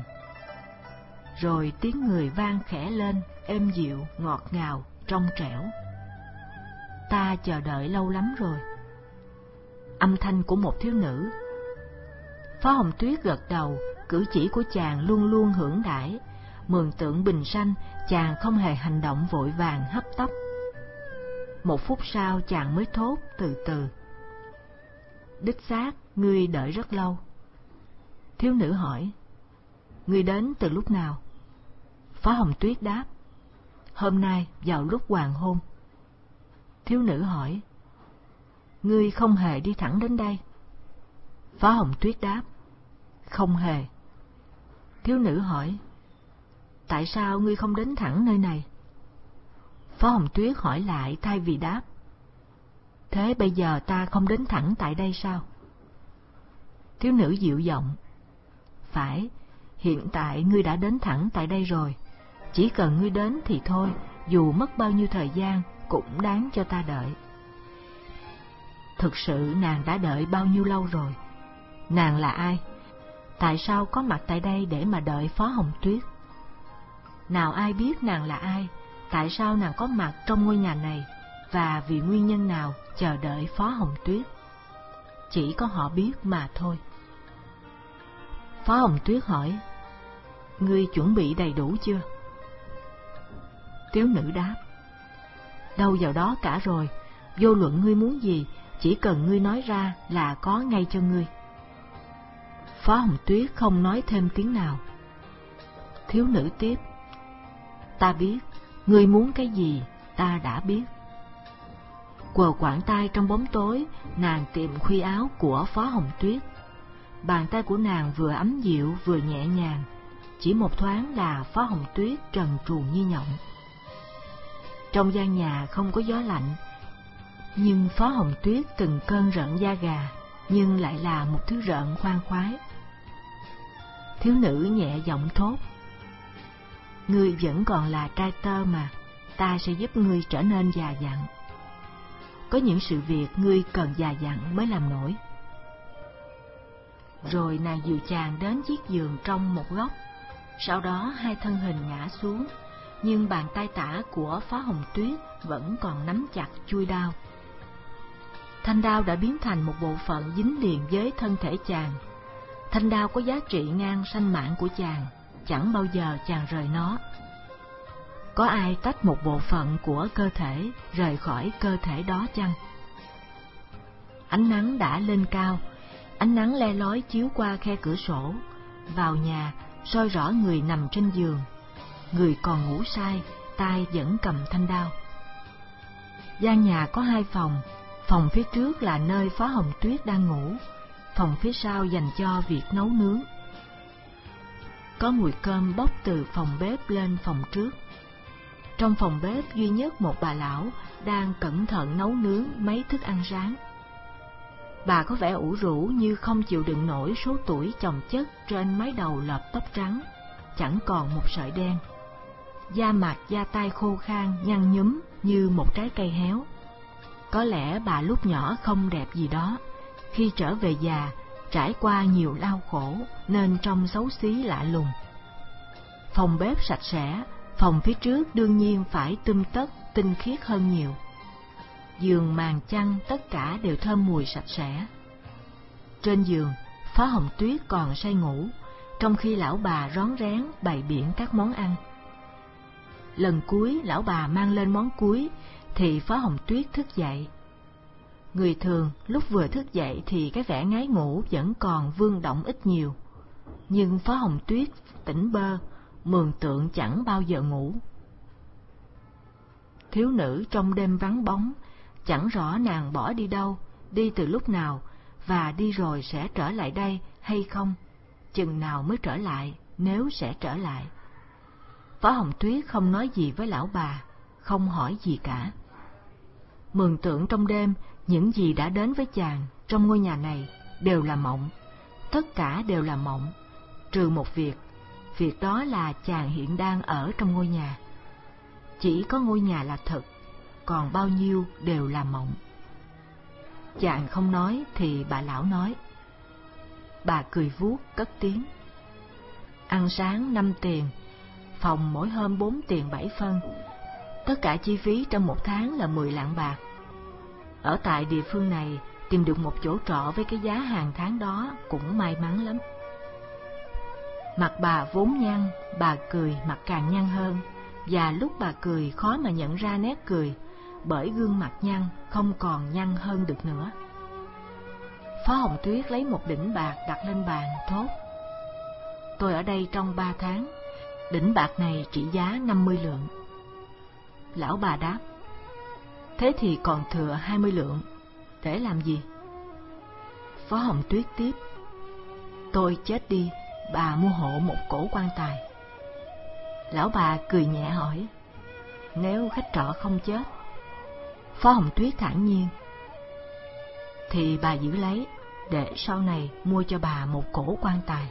Rồi tiếng người vang khẽ lên, êm dịu, ngọt ngào, trong trẻo. Ta chờ đợi lâu lắm rồi. Âm thanh của một thiếu nữ. Phó Hồng Tuyết gật đầu, cử chỉ của chàng luôn luôn hưởng đãi, mường tượng bình sanh, chàng không hề hành động vội vàng hấp tấp. Một phút sau chàng mới thốt từ từ. Đích xác, ngươi đợi rất lâu. Thiếu nữ hỏi. Ngươi đến từ lúc nào? Phó Hồng Tuyết đáp. Hôm nay vào lúc hoàng hôn. Thiếu nữ hỏi. Ngươi không hề đi thẳng đến đây? Phó Hồng Tuyết đáp. Không hề. Thiếu nữ hỏi. Tại sao ngươi không đến thẳng nơi này? Phó Hồng Tuyết hỏi lại thay vì đáp. Thế bây giờ ta không đến thẳng tại đây sao? Thiếu nữ dịu giọng. Phải, hiện tại ngươi đã đến thẳng tại đây rồi. Chỉ cần ngươi đến thì thôi, dù mất bao nhiêu thời gian cũng đáng cho ta đợi. Thực sự nàng đã đợi bao nhiêu lâu rồi? Nàng là ai? Tại sao có mặt tại đây để mà đợi Phó Hồng Tuyết? Nào ai biết nàng là ai? Tại sao nàng có mặt trong ngôi nhà này? Và vì nguyên nhân nào chờ đợi Phó Hồng Tuyết? Chỉ có họ biết mà thôi. Phó Hồng Tuyết hỏi. Ngươi chuẩn bị đầy đủ chưa? Thiếu nữ đáp: đâu vào đó cả rồi, vô luận ngươi muốn gì, chỉ cần ngươi nói ra là có ngay cho ngươi. Phó Hồng Tuyết không nói thêm tiếng nào. Thiếu nữ tiếp: ta biết, ngươi muốn cái gì, ta đã biết. Quờ quạng tay trong bóng tối, nàng tìm khuy áo của Phó Hồng Tuyết. Bàn tay của nàng vừa ấm dịu vừa nhẹ nhàng, chỉ một thoáng là Phó Hồng Tuyết trần truồng như nhộng. Trong gian nhà không có gió lạnh, nhưng Phó Hồng Tuyết từng cơn rợn da gà, nhưng lại là một thứ rợn khoan khoái. Thiếu nữ nhẹ giọng thốt: ngươi vẫn còn là trai tơ mà, ta sẽ giúp ngươi trở nên già dặn. Có những sự việc ngươi cần già dặn mới làm nổi. Rồi nàng dìu chàng đến chiếc giường trong một góc, sau đó hai thân hình ngã xuống, nhưng bàn tay tả của Phó Hồng Tuyết vẫn còn nắm chặt chuôi đao. Thanh đao đã biến thành một bộ phận dính liền với thân thể chàng. Thanh đao có giá trị ngang sanh mạng của chàng, chẳng bao giờ chàng rời nó. Có ai tách một bộ phận của cơ thể rời khỏi cơ thể đó chăng? Ánh nắng đã lên cao, ánh nắng le lói chiếu qua khe cửa sổ, vào nhà soi rõ người nằm trên giường. Người còn ngủ say, tay vẫn cầm thanh đao. Gian nhà có hai phòng, phòng phía trước là nơi Phó Hồng Tuyết đang ngủ, phòng phía sau dành cho việc nấu nướng. Có mùi cơm bốc từ phòng bếp lên phòng trước. Trong phòng bếp duy nhất một bà lão đang cẩn thận nấu nướng mấy thức ăn sáng. Bà có vẻ ủ rũ như không chịu đựng nổi số tuổi chồng chất trên mái đầu lợp tóc trắng, chẳng còn một sợi đen. Da mặt da tay khô khan nhăn nhúm như một trái cây héo. Có lẽ bà lúc nhỏ không đẹp gì đó, khi trở về già trải qua nhiều đau khổ nên trông xấu xí lạ lùng. Phòng bếp sạch sẽ, phòng phía trước đương nhiên phải tươm tất tinh khiết hơn nhiều. Giường màn chăn tất cả đều thơm mùi sạch sẽ. Trên giường, Phó Hồng Tuyết còn say ngủ, trong khi lão bà rón rén bày biện các món ăn. Lần cuối lão bà mang lên món cuối thì Phó Hồng Tuyết thức dậy. Người thường lúc vừa thức dậy thì cái vẻ ngái ngủ vẫn còn vương động ít nhiều, nhưng Phó Hồng Tuyết tỉnh bơ, mường tượng chẳng bao giờ ngủ. Thiếu nữ trong đêm vắng bóng, chẳng rõ nàng bỏ đi đâu, đi từ lúc nào, và đi rồi sẽ trở lại đây hay không, chừng nào mới trở lại, nếu sẽ trở lại. Phó Hồng Tuyết không nói gì với lão bà, không hỏi gì cả. Mường tượng trong đêm, những gì đã đến với chàng trong ngôi nhà này đều là mộng, tất cả đều là mộng, trừ một việc, việc đó là chàng hiện đang ở trong ngôi nhà. Chỉ có ngôi nhà là thật, còn bao nhiêu đều là mộng. Chàng không nói thì bà lão nói. Bà cười vuốt cất tiếng. Ăn sáng năm tiền, phòng mỗi hôm bốn tiền bảy phân, tất cả chi phí trong một tháng là mười lạng bạc. Ở tại địa phương này tìm được một chỗ trọ với cái giá hàng tháng đó cũng may mắn lắm. Mặt bà vốn nhăn, bà cười mặt càng nhăn hơn, và lúc bà cười khó mà nhận ra nét cười, bởi gương mặt nhăn không còn nhăn hơn được nữa. Phó Hồng Tuyết lấy một đỉnh bạc đặt lên bàn thốt: tôi ở đây trong ba tháng, đỉnh bạc này trị giá năm mươi lượng. Lão bà đáp: thế thì còn thừa hai mươi lượng, để làm gì? Phó Hồng Tuyết tiếp: tôi chết đi, bà mua hộ một cổ quan tài. Lão bà cười nhẹ hỏi: nếu khách trọ không chết? Phó Hồng Tuyết thản nhiên: thì bà giữ lấy, để sau này mua cho bà một cổ quan tài.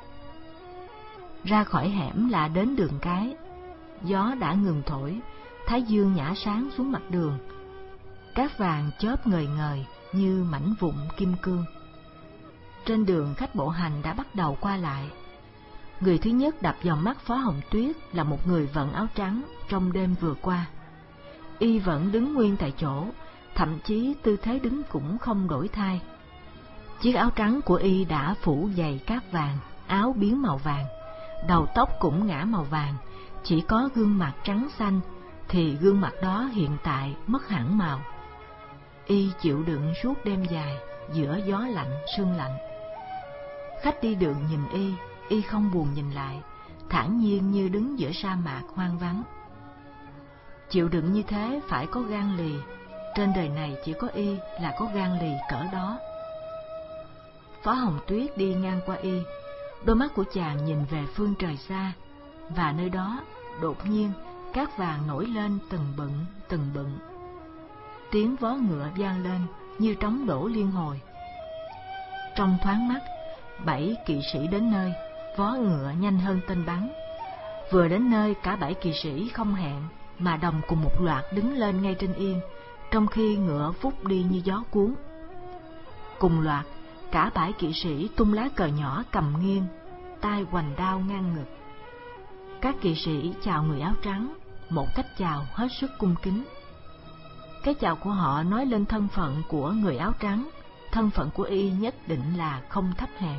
Ra khỏi hẻm là đến đường cái. Gió đã ngừng thổi, thái dương nhả sáng xuống mặt đường. Cát vàng chớp ngời ngời như mảnh vụn kim cương. Trên đường khách bộ hành đã bắt đầu qua lại. Người thứ nhất đập vào mắt Phó Hồng Tuyết là một người vận áo trắng trong đêm vừa qua. Y vẫn đứng nguyên tại chỗ, thậm chí tư thế đứng cũng không đổi thay. Chiếc áo trắng của Y đã phủ dày cát vàng, áo biến màu vàng, đầu tóc cũng ngả màu vàng, chỉ có gương mặt trắng xanh, thì gương mặt đó hiện tại mất hẳn màu. Y chịu đựng suốt đêm dài giữa gió lạnh sương lạnh. Khách đi đường nhìn y, y không buồn nhìn lại, thản nhiên như đứng giữa sa mạc hoang vắng. Chịu đựng như thế phải có gan lì, trên đời này chỉ có y là có gan lì cỡ đó. Phó Hồng Tuyết đi ngang qua y, đôi mắt của chàng nhìn về phương trời xa, và nơi đó đột nhiên cát vàng nổi lên từng bựng từng bựng. Tiếng vó ngựa vang lên như trống đổ liên hồi. Trong thoáng mắt, bảy kỵ sĩ đến nơi, vó ngựa nhanh hơn tên bắn. Vừa đến nơi, cả bảy kỵ sĩ không hẹn mà đồng cùng một loạt đứng lên ngay trên yên, trong khi ngựa vút đi như gió cuốn. Cùng loạt, cả bảy kỵ sĩ tung lá cờ nhỏ cầm nghiêng, tay hoành đao ngang ngực. Các kỵ sĩ chào người áo trắng, một cách chào hết sức cung kính. Cái chào của họ nói lên thân phận của người áo trắng, thân phận của y nhất định là không thấp hèn.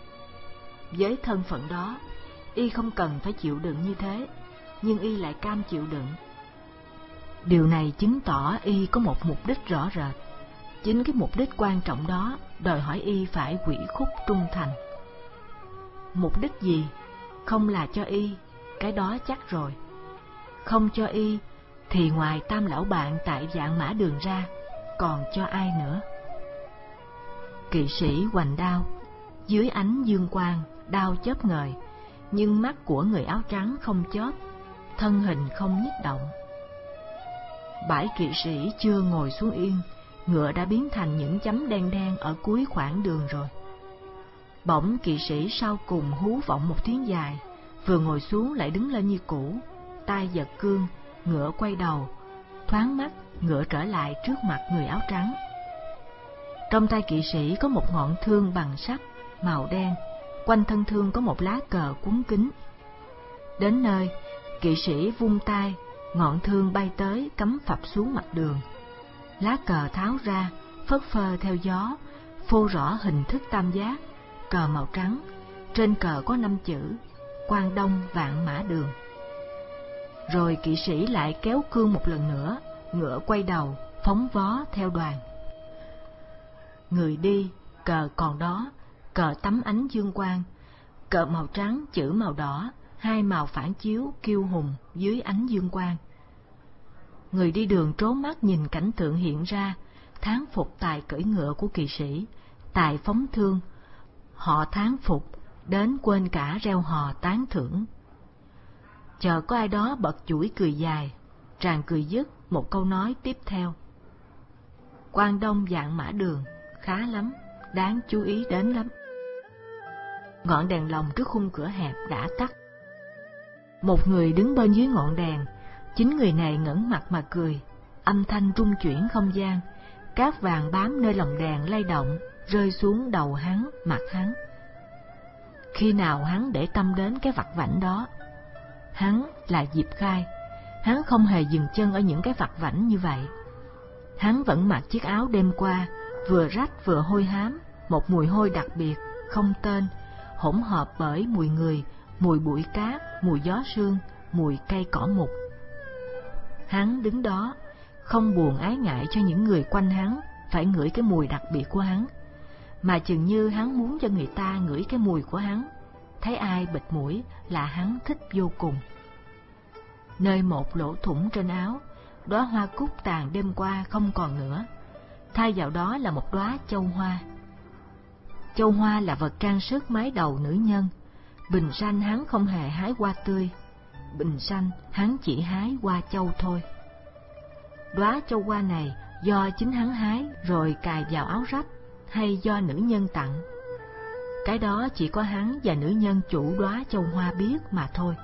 Với thân phận đó, y không cần phải chịu đựng như thế, nhưng y lại cam chịu đựng. Điều này chứng tỏ y có một mục đích rõ rệt. Chính cái mục đích quan trọng đó đòi hỏi y phải ủy khúc trung thành. Mục đích gì? Không là cho y, cái đó chắc rồi. Không cho y thì ngoài tam lão bạn tại Vạn Mã Đường ra, còn cho ai nữa? Kỵ sĩ hoành đao, dưới ánh dương quang, đao chớp ngời, nhưng mắt của người áo trắng không chớp, thân hình không nhích động. Bãi kỵ sĩ chưa ngồi xuống yên, ngựa đã biến thành những chấm đen đen ở cuối khoảng đường rồi. Bỗng kỵ sĩ sau cùng hú vọng một tiếng dài, vừa ngồi xuống lại đứng lên như cũ, tay giật cương, ngựa quay đầu, thoáng mắt ngựa trở lại trước mặt người áo trắng. Trong tay kỵ sĩ có một ngọn thương bằng sắt màu đen, quanh thân thương có một lá cờ quấn kín. Đến nơi, kỵ sĩ vung tay, ngọn thương bay tới cắm phập xuống mặt đường. Lá cờ tháo ra, phất phơ theo gió, phô rõ hình thức tam giác, cờ màu trắng, trên cờ có năm chữ: Quang Đông Vạn Mã Đường. Rồi kỵ sĩ lại kéo cương một lần nữa, ngựa quay đầu, phóng vó theo đoàn. Người đi, cờ còn đó, cờ tắm ánh dương quang, cờ màu trắng, chữ màu đỏ, hai màu phản chiếu kiêu hùng dưới ánh dương quang. Người đi đường trố mắt nhìn cảnh tượng hiện ra, thán phục tài cưỡi ngựa của kỵ sĩ, tài phóng thương. Họ thán phục đến quên cả reo hò tán thưởng. Chờ có ai đó bật chuỗi cười dài, tràng cười dứt một câu nói tiếp theo: Quang Đông Vạn Mã Đường, khá lắm, đáng chú ý đến lắm. Ngọn đèn lồng trước khung cửa hẹp đã tắt. Một người đứng bên dưới ngọn đèn, chính người này ngẩng mặt mà cười, âm thanh rung chuyển không gian, cát vàng bám nơi lồng đèn lay động, rơi xuống đầu hắn, mặt hắn. Khi nào hắn để tâm đến cái vặt vãnh đó? Hắn là Diệp Khai, hắn không hề dừng chân ở những cái vặt vãnh như vậy. Hắn vẫn mặc chiếc áo đêm qua, vừa rách vừa hôi hám, một mùi hôi đặc biệt, không tên, hỗn hợp bởi mùi người, mùi bụi cát, mùi gió sương, mùi cây cỏ mục. Hắn đứng đó, không buồn ái ngại cho những người quanh hắn phải ngửi cái mùi đặc biệt của hắn, mà chừng như hắn muốn cho người ta ngửi cái mùi của hắn, thấy ai bịt mũi là hắn thích vô cùng. Nơi một lỗ thủng trên áo, đóa hoa cúc tàn đêm qua không còn nữa, thay vào đó là một đóa châu hoa. Châu hoa là vật trang sức mái đầu nữ nhân. Bình sanh hắn không hề hái hoa tươi, bình sanh hắn chỉ hái hoa châu thôi. Đóa châu hoa này do chính hắn hái rồi cài vào áo rách, hay do nữ nhân tặng? Cái đó chỉ có hắn và nữ nhân chủ đóa châu hoa biết mà thôi.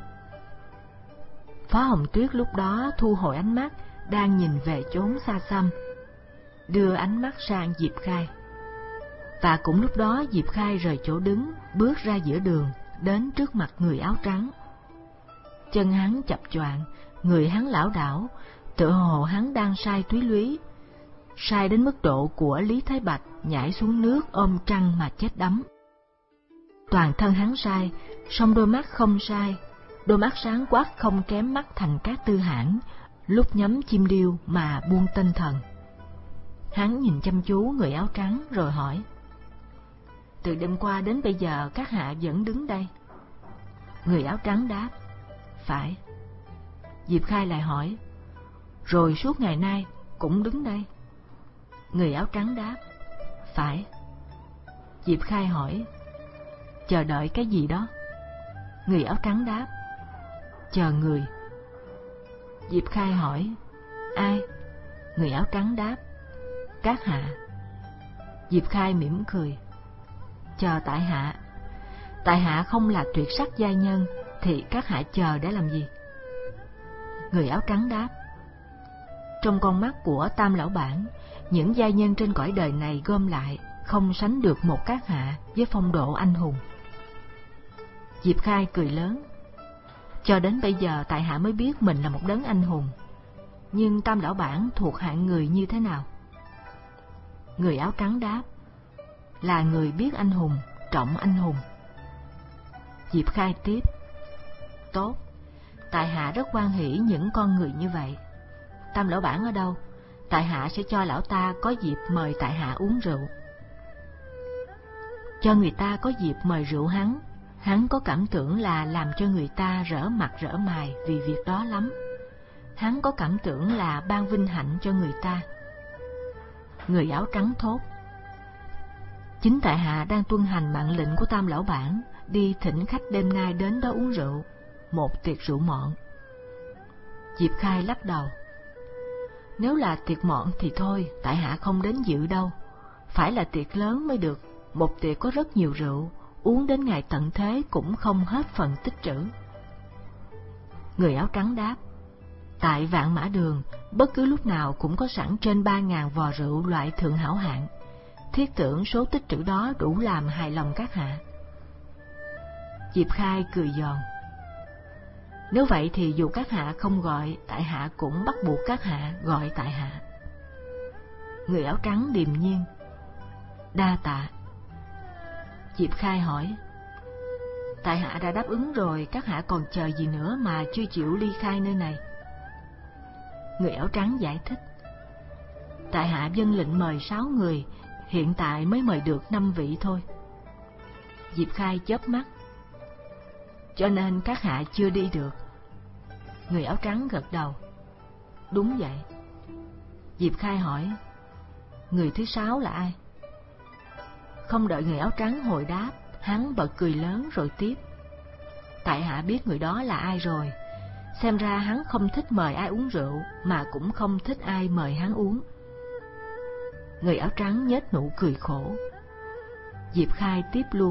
Phó Hồng Tuyết lúc đó thu hồi ánh mắt, đang nhìn về chốn xa xăm, đưa ánh mắt sang Diệp Khai. Và cũng lúc đó Diệp Khai rời chỗ đứng, bước ra giữa đường, đến trước mặt người áo trắng. Chân hắn chập choạng, người hắn lảo đảo, tựa hồ hắn đang sai túy lúy, sai đến mức độ của Lý Thái Bạch nhảy xuống nước ôm trăng mà chết đắm. Toàn thân hắn sai, song đôi mắt không sai, đôi mắt sáng quắc không kém mắt Thành Cát Tư Hãn, lúc nhắm chim điêu mà buông tinh thần. Hắn nhìn chăm chú người áo trắng rồi hỏi: Từ đêm qua đến bây giờ các hạ vẫn đứng đây? Người áo trắng đáp: Phải. Diệp Khai lại hỏi: Rồi suốt ngày nay cũng đứng đây? Người áo trắng đáp: Phải. Diệp Khai hỏi: Chờ đợi cái gì đó? Người áo trắng đáp: Chờ người. Diệp Khai hỏi: Ai? Người áo trắng đáp: Các hạ. Diệp Khai mỉm cười: Chờ tại hạ. Tại hạ không là tuyệt sắc giai nhân thì các hạ chờ để làm gì? Người áo trắng đáp: Trong con mắt của Tam lão bản, những giai nhân trên cõi đời này gom lại không sánh được một các hạ với phong độ anh hùng. Diệp Khai cười lớn: Cho đến bây giờ tại hạ mới biết mình là một đấng anh hùng. Nhưng Tam lão bản thuộc hạng người như thế nào? Người áo trắng đáp: Là người biết anh hùng, trọng anh hùng. Diệp Khai tiếp: Tốt, tại hạ rất hoan hỉ những con người như vậy. Tam lão bản ở đâu? Tại hạ sẽ cho lão ta có dịp mời tại hạ uống rượu. Cho người ta có dịp mời rượu hắn, hắn có cảm tưởng là làm cho người ta rỡ mặt rỡ mày vì việc đó lắm. Hắn có cảm tưởng là ban vinh hạnh cho người ta. Người áo trắng thốt: Chính tại hạ đang tuân hành mạng lệnh của Tam lão bản, đi thỉnh khách đêm nay đến đó uống rượu, một tiệc rượu mọn. Diệp Khai lắc đầu: Nếu là tiệc mọn thì thôi, tại hạ không đến dự đâu. Phải là tiệc lớn mới được, một tiệc có rất nhiều rượu, uống đến ngày tận thế cũng không hết phần tích trữ. Người áo trắng đáp: Tại Vạn Mã Đường, bất cứ lúc nào cũng có sẵn trên ba ngàn vò rượu loại thượng hảo hạng. Thiết tưởng số tích trữ đó đủ làm hài lòng các hạ. Diệp Khai cười giòn: Nếu vậy thì dù các hạ không gọi, tại hạ cũng bắt buộc các hạ gọi tại hạ. Người áo trắng điềm nhiên: Đa tạ. Diệp Khai hỏi: Tại hạ đã đáp ứng rồi, các hạ còn chờ gì nữa mà chưa chịu ly khai nơi này? Người áo trắng giải thích: Tại hạ vâng lệnh mời sáu người, hiện tại mới mời được năm vị thôi. Diệp Khai chớp mắt: Cho nên các hạ chưa đi được. Người áo trắng gật đầu: Đúng vậy. Diệp Khai hỏi: Người thứ sáu là ai? Không đợi người áo trắng hồi đáp, hắn bật cười lớn rồi tiếp: Tại hạ biết người đó là ai rồi. Xem ra hắn không thích mời ai uống rượu, mà cũng không thích ai mời hắn uống. Người áo trắng nhếch nụ cười khổ. Diệp Khai tiếp luôn: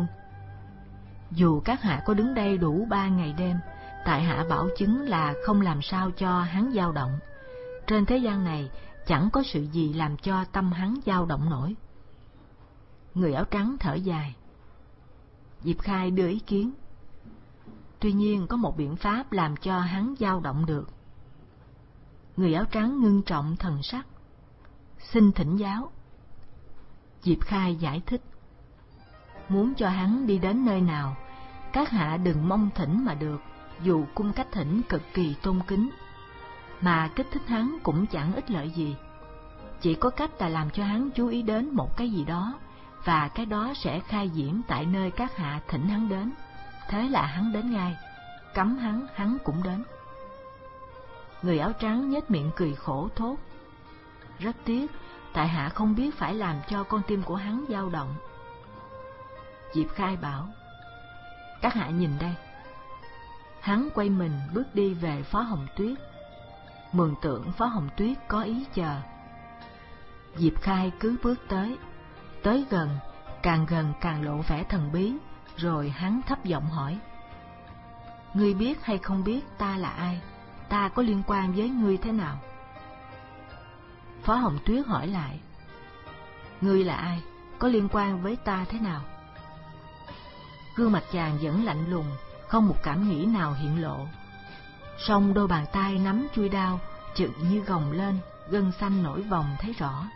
Dù các hạ có đứng đây đủ ba ngày đêm, tại hạ bảo chứng là không làm sao cho hắn dao động. Trên thế gian này chẳng có sự gì làm cho tâm hắn dao động nổi. Người áo trắng thở dài. Diệp Khai đưa ý kiến: Tuy nhiên có một biện pháp làm cho hắn dao động được. Người áo trắng ngưng trọng thần sắc: Xin thỉnh giáo. Diệp Khai giải thích: Muốn cho hắn đi đến nơi nào, các hạ đừng mong thỉnh mà được, dù cung cách thỉnh cực kỳ tôn kính. Mà kích thích hắn cũng chẳng ích lợi gì. Chỉ có cách là làm cho hắn chú ý đến một cái gì đó, và cái đó sẽ khai diễn tại nơi các hạ thỉnh hắn đến. Thế là hắn đến ngay, cấm hắn, hắn cũng đến. Người áo trắng nhếch miệng cười khổ thốt: Rất tiếc, tại hạ không biết phải làm cho con tim của hắn dao động. Diệp Khai bảo: Các hạ nhìn đây. Hắn quay mình bước đi về Phó Hồng Tuyết. Mường tượng Phó Hồng Tuyết có ý chờ. Diệp Khai cứ bước tới, tới gần, càng gần càng lộ vẻ thần bí, rồi hắn thấp giọng hỏi: Ngươi biết hay không biết ta là ai? Ta có liên quan với ngươi thế nào? Phó Hồng Tuyết hỏi lại: Ngươi là ai? Có liên quan với ta thế nào? Gương mặt chàng vẫn lạnh lùng, không một cảm nghĩ nào hiện lộ. Song đôi bàn tay nắm chuôi đao chực như gồng lên, gân xanh nổi vòng thấy rõ.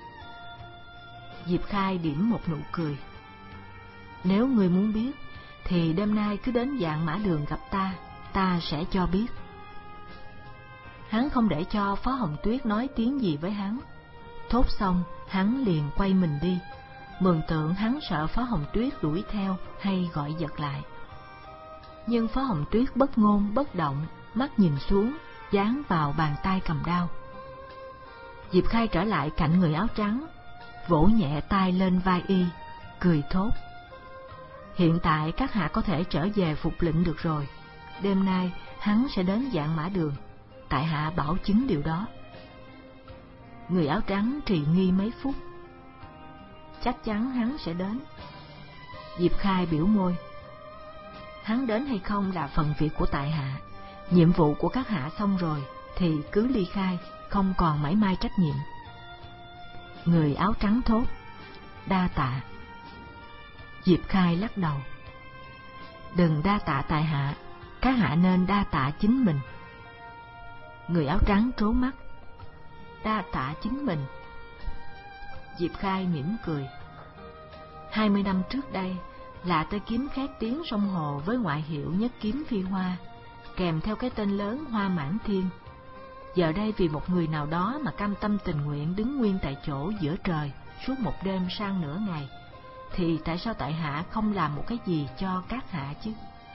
Diệp Khai điểm một nụ cười: Nếu ngươi muốn biết, thì đêm nay cứ đến Vạn Mã Đường gặp ta, ta sẽ cho biết. Hắn không để cho Phó Hồng Tuyết nói tiếng gì với hắn. Thốt xong, hắn liền quay mình đi, mường tượng hắn sợ Phó Hồng Tuyết đuổi theo hay gọi giật lại. Nhưng Phó Hồng Tuyết bất ngôn bất động, mắt nhìn xuống, dán vào bàn tay cầm đao. Diệp Khai trở lại cạnh người áo trắng, vỗ nhẹ tay lên vai y, cười thốt: hiện tại các hạ có thể trở về phục lệnh được rồi. Đêm nay hắn sẽ đến Vạn Mã Đường, tại hạ bảo chứng điều đó. Người áo trắng trì nghi mấy phút. Chắc chắn hắn sẽ đến. Diệp Khai biểu môi: hắn đến hay không là phần việc của tại hạ. Nhiệm vụ của các hạ xong rồi thì cứ ly khai, không còn mảy may trách nhiệm. Người áo trắng thốt: đa tạ. Diệp Khai lắc đầu: đừng đa tạ tại hạ, các hạ nên đa tạ chính mình. Người áo trắng trố mắt: đa tạ chính mình. Diệp Khai mỉm cười: hai mươi năm trước đây, là tới kiếm khét tiếng sông Hồ với ngoại hiệu Nhất Kiếm Phi Hoa, kèm theo cái tên lớn Hoa Mãn Thiên. Giờ đây vì một người nào đó mà cam tâm tình nguyện đứng nguyên tại chỗ giữa trời suốt một đêm sang nửa ngày, thì tại sao tại hạ không làm một cái gì cho các hạ chứ?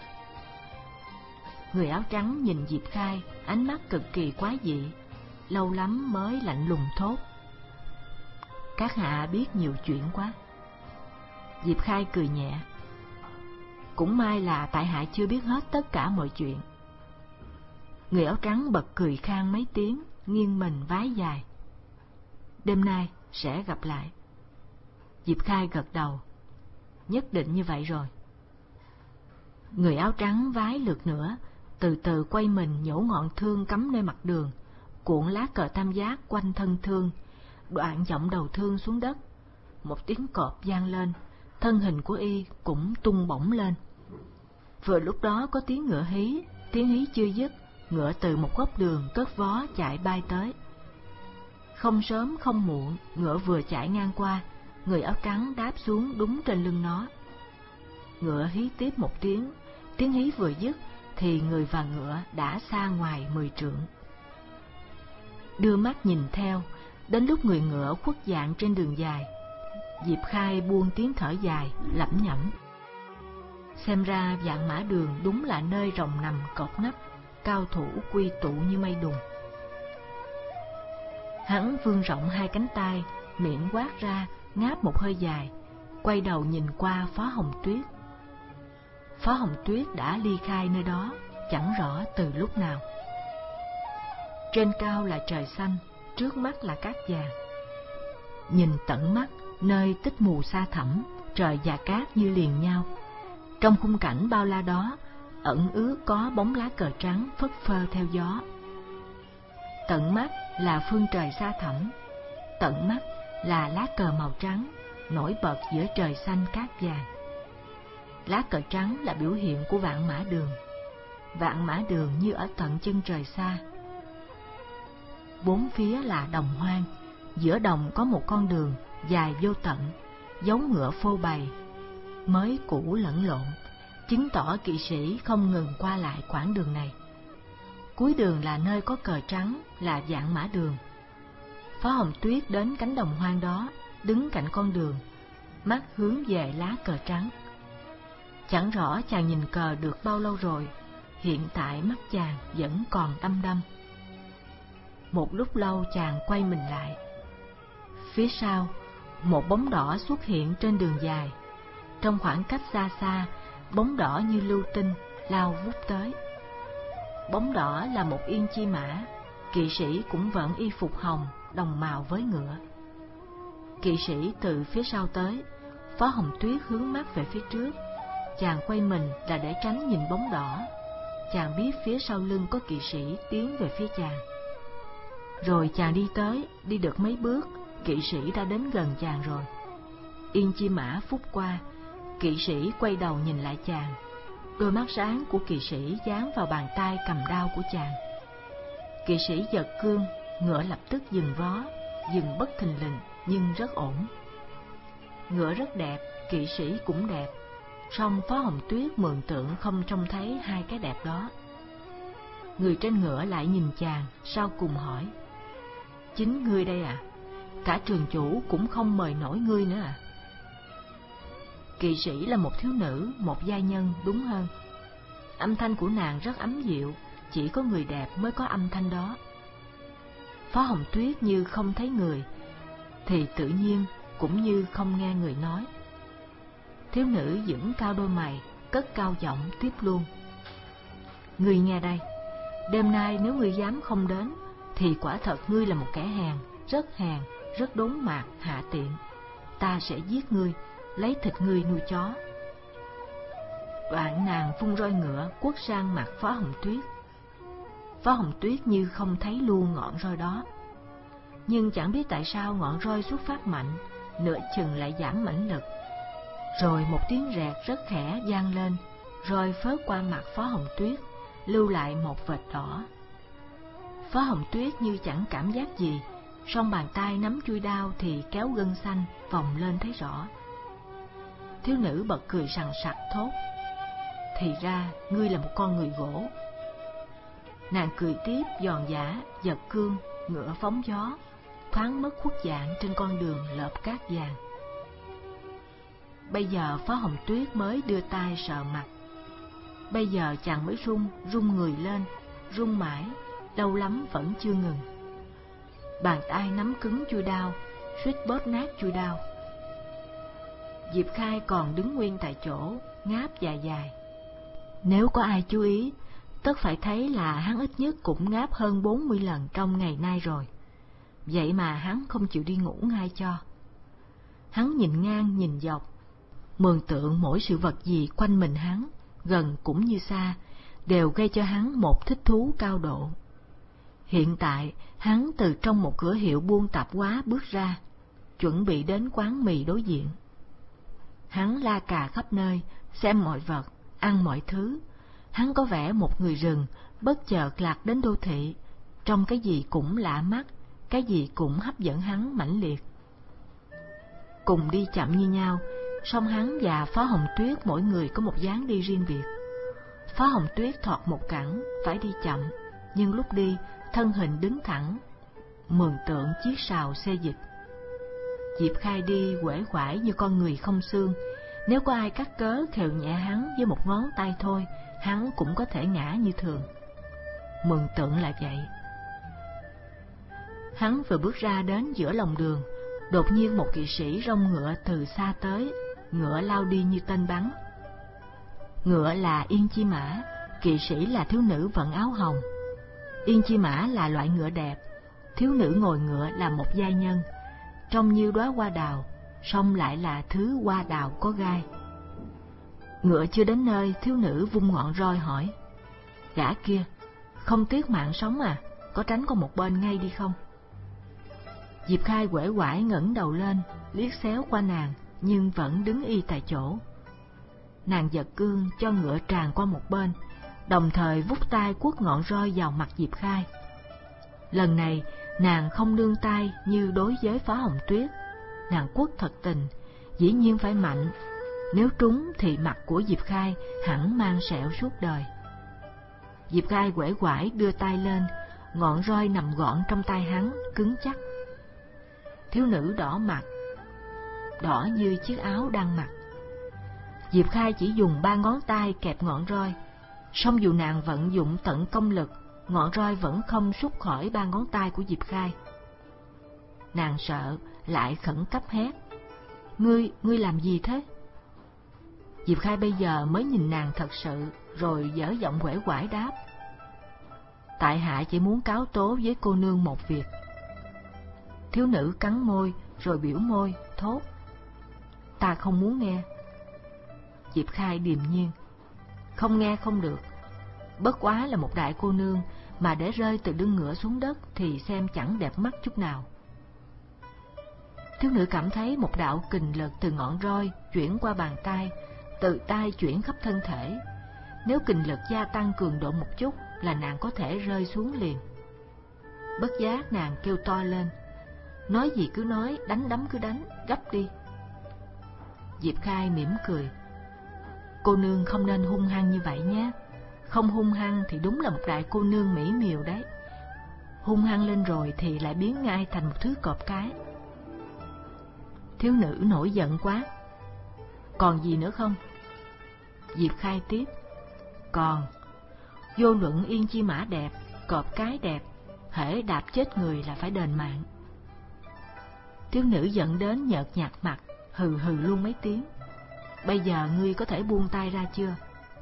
Người áo trắng nhìn Diệp Khai, ánh mắt cực kỳ quái dị, lâu lắm mới lạnh lùng thốt: các hạ biết nhiều chuyện quá. Diệp Khai cười nhẹ: cũng may là tại hạ chưa biết hết tất cả mọi chuyện. Người áo trắng bật cười khang mấy tiếng, nghiêng mình vái dài: đêm nay sẽ gặp lại. Diệp Khai gật đầu: nhất định như vậy rồi. Người áo trắng vái lượt nữa, từ từ quay mình nhổ ngọn thương cắm nơi mặt đường, cuộn lá cờ tam giác quanh thân thương, đoạn giọng đầu thương xuống đất. Một tiếng cọp vang lên, thân hình của y cũng tung bổng lên. Vừa lúc đó có tiếng ngựa hí, tiếng hí chưa dứt, ngựa từ một góc đường cất vó chạy bay tới. Không sớm không muộn, ngựa vừa chạy ngang qua, người áo trắng đáp xuống đúng trên lưng nó. Ngựa hí tiếp một tiếng, tiếng hí vừa dứt thì người và ngựa đã xa ngoài mười trượng. Đưa mắt nhìn theo, đến lúc người ngựa khuất dạng trên đường dài, Diệp Khai buông tiếng thở dài, lẩm nhẩm: xem ra Vạn Mã Đường đúng là nơi rồng nằm cọp nấp, cao thủ quy tụ như mây đùng. Hắn vươn rộng hai cánh tay, miệng quát ra, ngáp một hơi dài, quay đầu nhìn qua Phó Hồng Tuyết. Phó Hồng Tuyết đã ly khai nơi đó, chẳng rõ từ lúc nào. Trên cao là trời xanh, trước mắt là cát vàng. Nhìn tận mắt, nơi tích mù sa thẳm, trời và cát như liền nhau. Trong khung cảnh bao la đó, ẩn ước có bóng lá cờ trắng phất phơ theo gió. Tận mắt là phương trời sa thẳm, tận mắt là lá cờ màu trắng nổi bật giữa trời xanh cát vàng. Lá cờ trắng là biểu hiện của Vạn Mã Đường. Vạn Mã Đường như ở tận chân trời xa. Bốn phía là đồng hoang, giữa đồng có một con đường dài vô tận, giống ngựa phô bày, mới cũ lẫn lộn, chứng tỏ kỵ sĩ không ngừng qua lại quãng đường này. Cuối đường là nơi có cờ trắng, là Vạn Mã Đường. Phó Hồng Tuyết đến cánh đồng hoang đó, đứng cạnh con đường, mắt hướng về lá cờ trắng. Chẳng rõ chàng nhìn cờ được bao lâu rồi, hiện tại mắt chàng vẫn còn đăm đăm. Một lúc lâu chàng quay mình lại. Phía sau, một bóng đỏ xuất hiện trên đường dài. Trong khoảng cách xa xa, bóng đỏ như lưu tinh lao vút tới. Bóng đỏ là một yên chi mã, kỵ sĩ cũng vẫn y phục hồng, đồng màu với ngựa. Kỵ sĩ từ phía sau tới, Phó Hồng Tuyết hướng mắt về phía trước. Chàng quay mình là để tránh nhìn bóng đỏ. Chàng biết phía sau lưng có kỵ sĩ tiến về phía chàng. Rồi chàng đi tới, đi được mấy bước, kỵ sĩ đã đến gần chàng rồi. Yên chi mã phút qua, kỵ sĩ quay đầu nhìn lại chàng. Đôi mắt sáng của kỵ sĩ dán vào bàn tay cầm đao của chàng. Kỵ sĩ giật cương, ngựa lập tức dừng vó, dừng bất thình lình nhưng rất ổn. Ngựa rất đẹp, kỵ sĩ cũng đẹp, song Phó Hồng Tuyết mường tượng không trông thấy hai cái đẹp đó. người trên ngựa lại nhìn chàng, sau cùng hỏi: Chính ngươi đây à? Cả trường chủ cũng không mời nổi ngươi nữa à? Kỵ sĩ là một thiếu nữ, một giai nhân đúng hơn. Âm thanh của nàng rất ấm dịu, chỉ có người đẹp mới có âm thanh đó. Phó Hồng Tuyết như không thấy người, thì tự nhiên cũng như không nghe người nói. Thiếu nữ vững cao đôi mày, cất cao giọng tiếp luôn: Ngươi nghe đây, đêm nay nếu ngươi dám không đến, thì quả thật ngươi là một kẻ hèn, rất hèn, rất đốn mạt, hạ tiện. Ta sẽ giết ngươi, lấy thịt ngươi nuôi chó. Đoạn nàng vung roi ngựa quất sang mặt Phó Hồng Tuyết. Phó Hồng Tuyết như không thấy luôn ngọn roi đó, nhưng chẳng biết tại sao ngọn roi xuất phát mạnh, nửa chừng lại giảm mãnh lực. Rồi một tiếng rẹt rất khẽ vang lên, roi phớt qua mặt Phó Hồng Tuyết, lưu lại một vệt đỏ. Phó Hồng Tuyết như chẳng cảm giác gì, song bàn tay nắm chuôi đao thì kéo gân xanh vòng lên thấy rõ. Thiếu nữ bật cười sằng sặc thốt: Thì ra ngươi là một con người gỗ. Nàng cười tiếp giòn giã, giật cương, ngựa phóng gió, thoáng mất khuất dạng trên con đường lợp cát vàng. Bây giờ Phó Hồng Tuyết mới đưa tay sờ mặt. Bây giờ chàng mới run, run người lên, run mãi, lâu lắm vẫn chưa ngừng. Bàn tay nắm cứng chuôi đao, suýt bóp nát chuôi đao. Diệp Khai còn đứng nguyên tại chỗ, ngáp dài dài. Nếu có ai chú ý, tất phải thấy là hắn ít nhất cũng ngáp hơn bốn mươi lần trong ngày nay rồi. Vậy mà hắn không chịu đi ngủ ngay cho. Hắn nhìn ngang nhìn dọc, mường tượng mỗi sự vật gì quanh mình hắn, gần cũng như xa, đều gây cho hắn một thích thú cao độ. Hiện tại, hắn từ trong một cửa hiệu buôn tạp hóa bước ra, chuẩn bị đến quán mì đối diện. Hắn la cà khắp nơi, xem mọi vật, ăn mọi thứ. Hắn có vẻ một người rừng, bất chợt lạc đến đô thị, trong cái gì cũng lạ mắt, cái gì cũng hấp dẫn hắn mãnh liệt. Cùng đi chậm như nhau, song hắn và Phó Hồng Tuyết mỗi người có một dáng đi riêng biệt. Phó Hồng Tuyết thọt một cẳng, phải đi chậm, nhưng lúc đi, thân hình đứng thẳng, mường tượng chiếc sào xê dịch. Diệp Khai đi uể oải như con người không xương, nếu có ai cắt cớ khều nhẹ hắn với một ngón tay thôi, hắn cũng có thể ngã như thường. Mường tượng là vậy. Hắn vừa bước ra đến giữa lòng đường, đột nhiên một kỵ sĩ rông ngựa từ xa tới, ngựa lao đi như tên bắn. Ngựa là Yên Chi Mã, kỵ sĩ là thiếu nữ vận áo hồng. Yên Chi Mã là loại ngựa đẹp, thiếu nữ ngồi ngựa là một giai nhân, trông như đóa hoa đào, song lại là thứ hoa đào có gai. Ngựa chưa đến nơi, thiếu nữ vung ngọn roi hỏi: Gã kia, không tiếc mạng sống à, có tránh qua một bên ngay đi không? Diệp Khai uể oải ngẩng đầu lên, liếc xéo qua nàng, nhưng vẫn đứng y tại chỗ. Nàng giật cương cho ngựa tràn qua một bên, đồng thời vút tay quất ngọn roi vào mặt Diệp Khai. Lần này, nàng không nương tay như đối với Phó Hồng Tuyết, nàng quất thật tình, dĩ nhiên phải mạnh, nếu trúng thì mặt của Diệp Khai hẳn mang sẹo suốt đời. Diệp Khai uể oải đưa tay lên, ngọn roi nằm gọn trong tay hắn, cứng chắc. Thiếu nữ đỏ mặt, đỏ như chiếc áo đang mặc. Diệp Khai chỉ dùng ba ngón tay kẹp ngọn roi, song dù nàng vận dụng tận công lực, ngọn roi vẫn không xuất khỏi ba ngón tay của Diệp Khai. Nàng sợ, lại khẩn cấp hét: Ngươi, ngươi làm gì thế? Diệp Khai bây giờ mới nhìn nàng thật sự, rồi dở giọng uể oải đáp: Tại hạ chỉ muốn cáo tố với cô nương một việc. Thiếu nữ cắn môi, rồi biểu môi, thốt: Ta không muốn nghe. Diệp Khai điềm nhiên: Không nghe không được. Bất quá là một đại cô nương, mà để rơi từ lưng ngựa xuống đất thì xem chẳng đẹp mắt chút nào. Thiếu nữ cảm thấy một đạo kình lực từ ngọn roi chuyển qua bàn tay, từ tay chuyển khắp thân thể. Nếu kình lực gia tăng cường độ một chút là nàng có thể rơi xuống liền. Bất giác nàng kêu to lên: Nói gì cứ nói, đánh đấm cứ đánh, gấp đi. Diệp Khai mỉm cười: Cô nương không nên hung hăng như vậy nhé, Không hung hăng thì đúng là một đại cô nương mỹ miều đấy. Hung hăng lên rồi thì lại biến ngay thành một thứ cọp cái. Thiếu nữ nổi giận quá. Còn gì nữa không? Diệp Khai tiếp. Còn. Vô luận yên chi mã đẹp, cọp cái đẹp, hễ đạp chết người là phải đền mạng. Thiếu nữ giận đến nhợt nhạt mặt, hừ hừ luôn mấy tiếng. Bây giờ ngươi có thể buông tay ra chưa?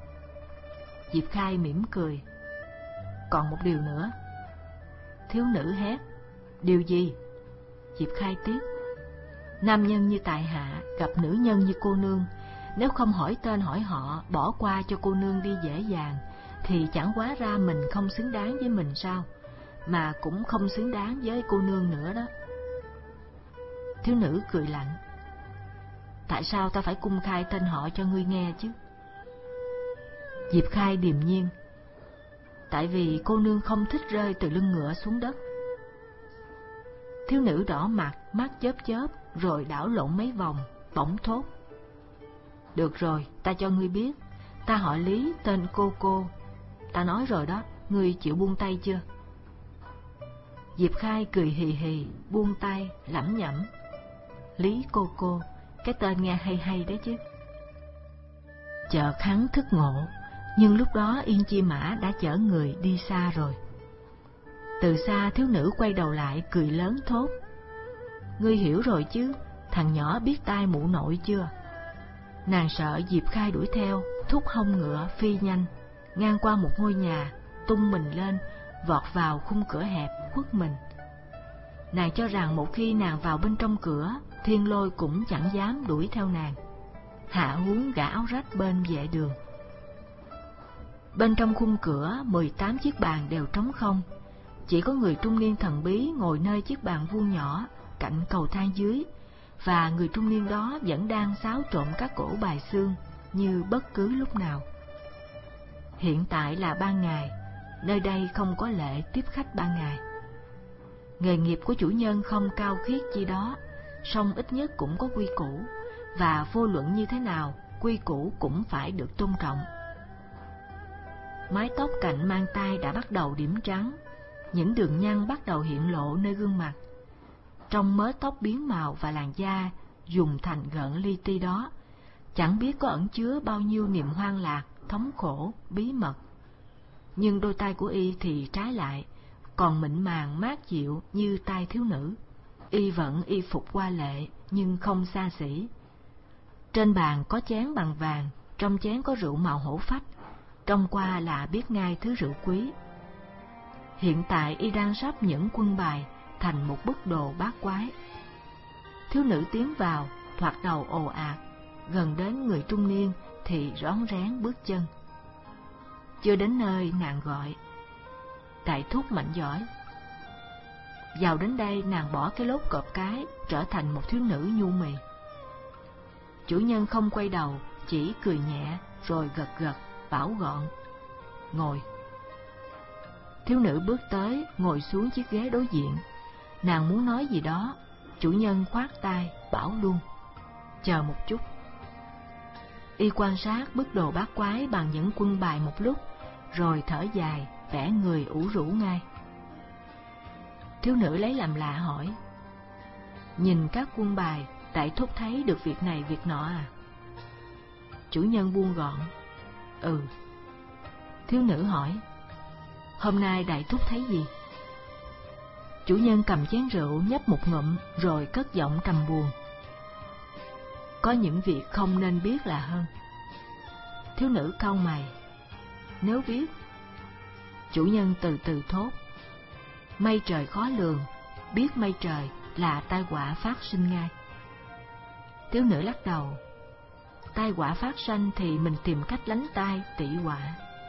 Diệp Khai mỉm cười. Còn một điều nữa. Thiếu nữ hét. Điều gì? Diệp Khai tiếp. Nam nhân như tại hạ gặp nữ nhân như cô nương, nếu không hỏi tên hỏi họ, bỏ qua cho cô nương đi dễ dàng, thì chẳng hóa ra mình không xứng đáng với mình sao, mà cũng không xứng đáng với cô nương nữa đó. Thiếu nữ cười lạnh. Tại sao ta phải cung khai tên họ cho ngươi nghe chứ? Diệp Khai điềm nhiên. Tại vì cô nương không thích rơi từ lưng ngựa xuống đất. Thiếu nữ đỏ mặt, mắt chớp chớp, rồi đảo lộn mấy vòng, bỗng thốt. Được rồi, ta cho ngươi biết, ta họ Lý, tên Cô Cô. Ta nói rồi đó, ngươi chịu buông tay chưa? Diệp Khai cười hì hì, buông tay, lẩm nhẩm. Lý Cô Cô, cái tên nghe hay hay đấy chứ. Chợt hắn thức ngộ, nhưng lúc đó Yên Chi Mã đã chở người đi xa rồi. Từ xa thiếu nữ quay đầu lại cười lớn thốt. Ngươi hiểu rồi chứ, thằng nhỏ biết tai mụ nội chưa? Nàng sợ Diệp Khai đuổi theo, thúc hông ngựa phi nhanh, ngang qua một ngôi nhà, tung mình lên, vọt vào khung cửa hẹp, khuất mình. Nàng cho rằng một khi nàng vào bên trong cửa, Thiên Lôi cũng chẳng dám đuổi theo nàng. Hạ huống gã áo rách bên vệ đường. Bên trong khung cửa, mười tám chiếc bàn đều trống không, chỉ có người trung niên thần bí ngồi nơi chiếc bàn vuông nhỏ cạnh cầu thang dưới, và người trung niên đó vẫn đang xáo trộn các cỗ bài xương như bất cứ lúc nào. Hiện tại là ban ngày, nơi đây không có lệ tiếp khách ban ngày. Nghề nghiệp của chủ nhân không cao khiết chi đó, song ít nhất cũng có quy củ, và vô luận như thế nào, quy củ cũng phải được tôn trọng. Mái tóc cạnh mang tai đã bắt đầu điểm trắng, những đường nhăn bắt đầu hiện lộ nơi gương mặt. Trong mớ tóc biến màu và làn da dùng thành gợn li ti đó, chẳng biết có ẩn chứa bao nhiêu niềm hoang lạc, thống khổ, bí mật. Nhưng đôi tay của y thì trái lại, còn mịn màng mát dịu như tay thiếu nữ. Y vẫn y phục hoa lệ nhưng không xa xỉ. Trên bàn có chén bằng vàng, trong chén có rượu màu hổ phách, trông qua là biết ngay thứ rượu quý. Hiện tại y đang sắp những quân bài thành một bức đồ bát quái. Thiếu nữ tiến vào, thoạt đầu ồ ạt, gần đến người trung niên thì rón rén bước chân. Chưa đến nơi nàng gọi. Đại thúc mạnh giỏi. Vào đến đây nàng bỏ cái lốt cọp cái, trở thành một thiếu nữ nhu mì. Chủ nhân không quay đầu, chỉ cười nhẹ rồi gật gật, bảo gọn. Ngồi. Thiếu nữ bước tới, ngồi xuống chiếc ghế đối diện. Nàng muốn nói gì đó, chủ nhân khoát tay, bảo luôn. Chờ một chút. Y quan sát bức đồ bát quái bằng những quân bài một lúc, rồi thở dài, vẽ người ủ rũ ngay. Thiếu nữ lấy làm lạ hỏi. Nhìn các quân bài, đại thúc thấy được việc này việc nọ à? Chủ nhân buông gọn. Ừ. Thiếu nữ hỏi. Hôm nay đại thúc thấy gì? Chủ nhân cầm chén rượu nhấp một ngụm rồi cất giọng trầm buồn. Có những việc không nên biết là hơn. Thiếu nữ cau mày. Nếu biết. Chủ nhân từ từ thốt. Mây trời khó lường, biết mây trời là tai họa phát sinh ngay. Thiếu nữ lắc đầu. Tai họa phát sinh thì mình tìm cách lánh tai tị họa.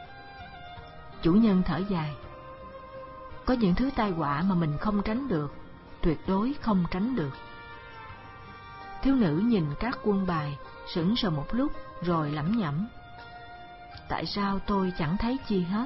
Chủ nhân thở dài. Có những thứ tai họa mà mình không tránh được, tuyệt đối không tránh được. Thiếu nữ nhìn các quân bài, sững sờ một lúc rồi lẩm nhẩm. Tại sao tôi chẳng thấy chi hết?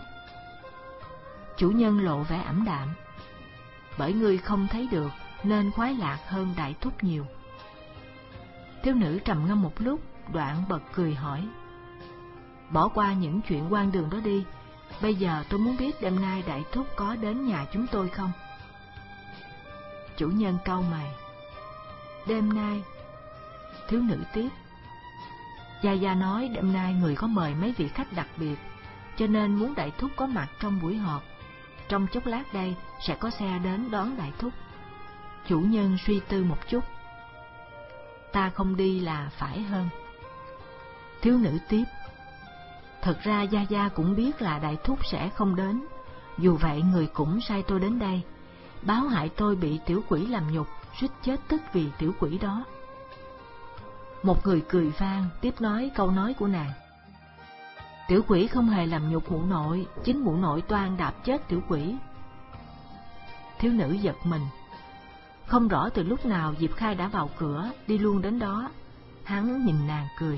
Chủ nhân lộ vẻ ảm đạm. Bởi ngươi không thấy được nên khoái lạc hơn đại thúc nhiều. Thiếu nữ trầm ngâm một lúc, đoạn bật cười hỏi. Bỏ qua những chuyện quan đường đó đi, Bây giờ tôi muốn biết đêm nay đại thúc có đến nhà chúng tôi không? Chủ nhân cau mày. Đêm nay? Thiếu nữ tiếp. Gia Gia nói đêm nay người có mời mấy vị khách đặc biệt, cho nên muốn đại thúc có mặt trong buổi họp. Trong chốc lát đây sẽ có xe đến đón đại thúc. Chủ nhân suy tư một chút. Ta không đi là phải hơn. Thiếu nữ tiếp. Thật ra Gia Gia cũng biết là đại thúc sẽ không đến. Dù vậy người cũng sai tôi đến đây, báo hại tôi bị tiểu quỷ làm nhục, suýt chết tức vì tiểu quỷ đó. Một người cười vang tiếp nói câu nói của nàng. Tiểu quỷ không hề làm nhục mụ nội, chính mụ nội toan đạp chết tiểu quỷ. Thiếu nữ giật mình. Không rõ từ lúc nào Diệp Khai đã vào cửa, đi luôn đến đó. Hắn nhìn nàng cười.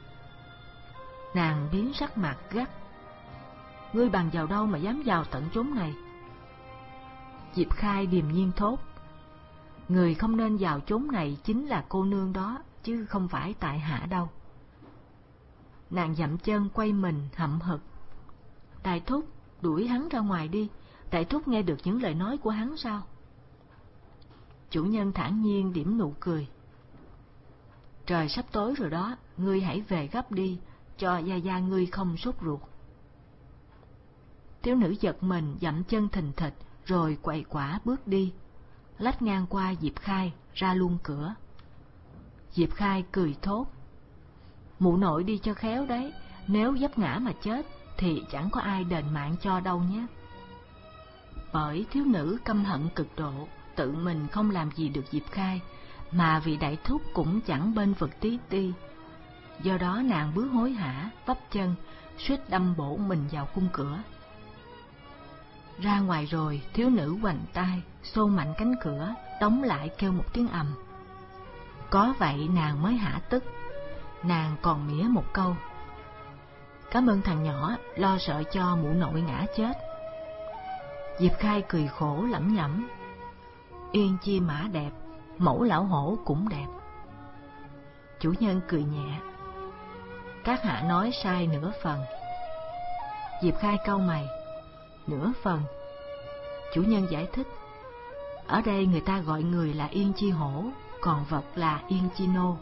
Nàng biến sắc mặt gắt. Ngươi bằng vào đâu mà dám vào tận chốn này? Diệp Khai điềm nhiên thốt. Người không nên vào chốn này chính là cô nương đó, chứ không phải tại hạ đâu. Nàng dậm chân quay mình hậm hực. Đại thúc, đuổi hắn ra ngoài đi. Đại thúc nghe được những lời nói của hắn sao? Chủ nhân thản nhiên điểm nụ cười. Trời sắp tối rồi đó, ngươi hãy về gấp đi, cho Gia Gia ngươi không sốt ruột. Thiếu nữ giật mình dậm chân thình thịch, rồi quậy quả bước đi, lách ngang qua Diệp Khai, ra luôn cửa. Diệp Khai cười thốt. Mụ nội đi cho khéo đấy, nếu vấp ngã mà chết thì chẳng có ai đền mạng cho đâu nhé. Bởi thiếu nữ căm hận cực độ, tự mình không làm gì được Diệp Khai, mà vị đại thúc cũng chẳng bên vực tí ti. Do đó nàng bước hối hả, vấp chân, suýt đâm bổ mình vào khung cửa. Ra ngoài rồi, thiếu nữ hoành tay, xô mạnh cánh cửa, đóng lại kêu một tiếng ầm. Có vậy nàng mới hả tức. Nàng còn mỉa một câu. Cảm ơn thằng nhỏ, lo sợ cho mụ nội ngã chết. Diệp Khai cười khổ lẩm nhẩm. Yên chi mã đẹp, mẫu lão hổ cũng đẹp. Chủ nhân cười nhẹ. Các hạ nói sai nửa phần. Diệp Khai cau mày. Nửa phần? Chủ nhân giải thích. Ở đây người ta gọi người là Yên chi hổ, còn vật là Yên chi nô.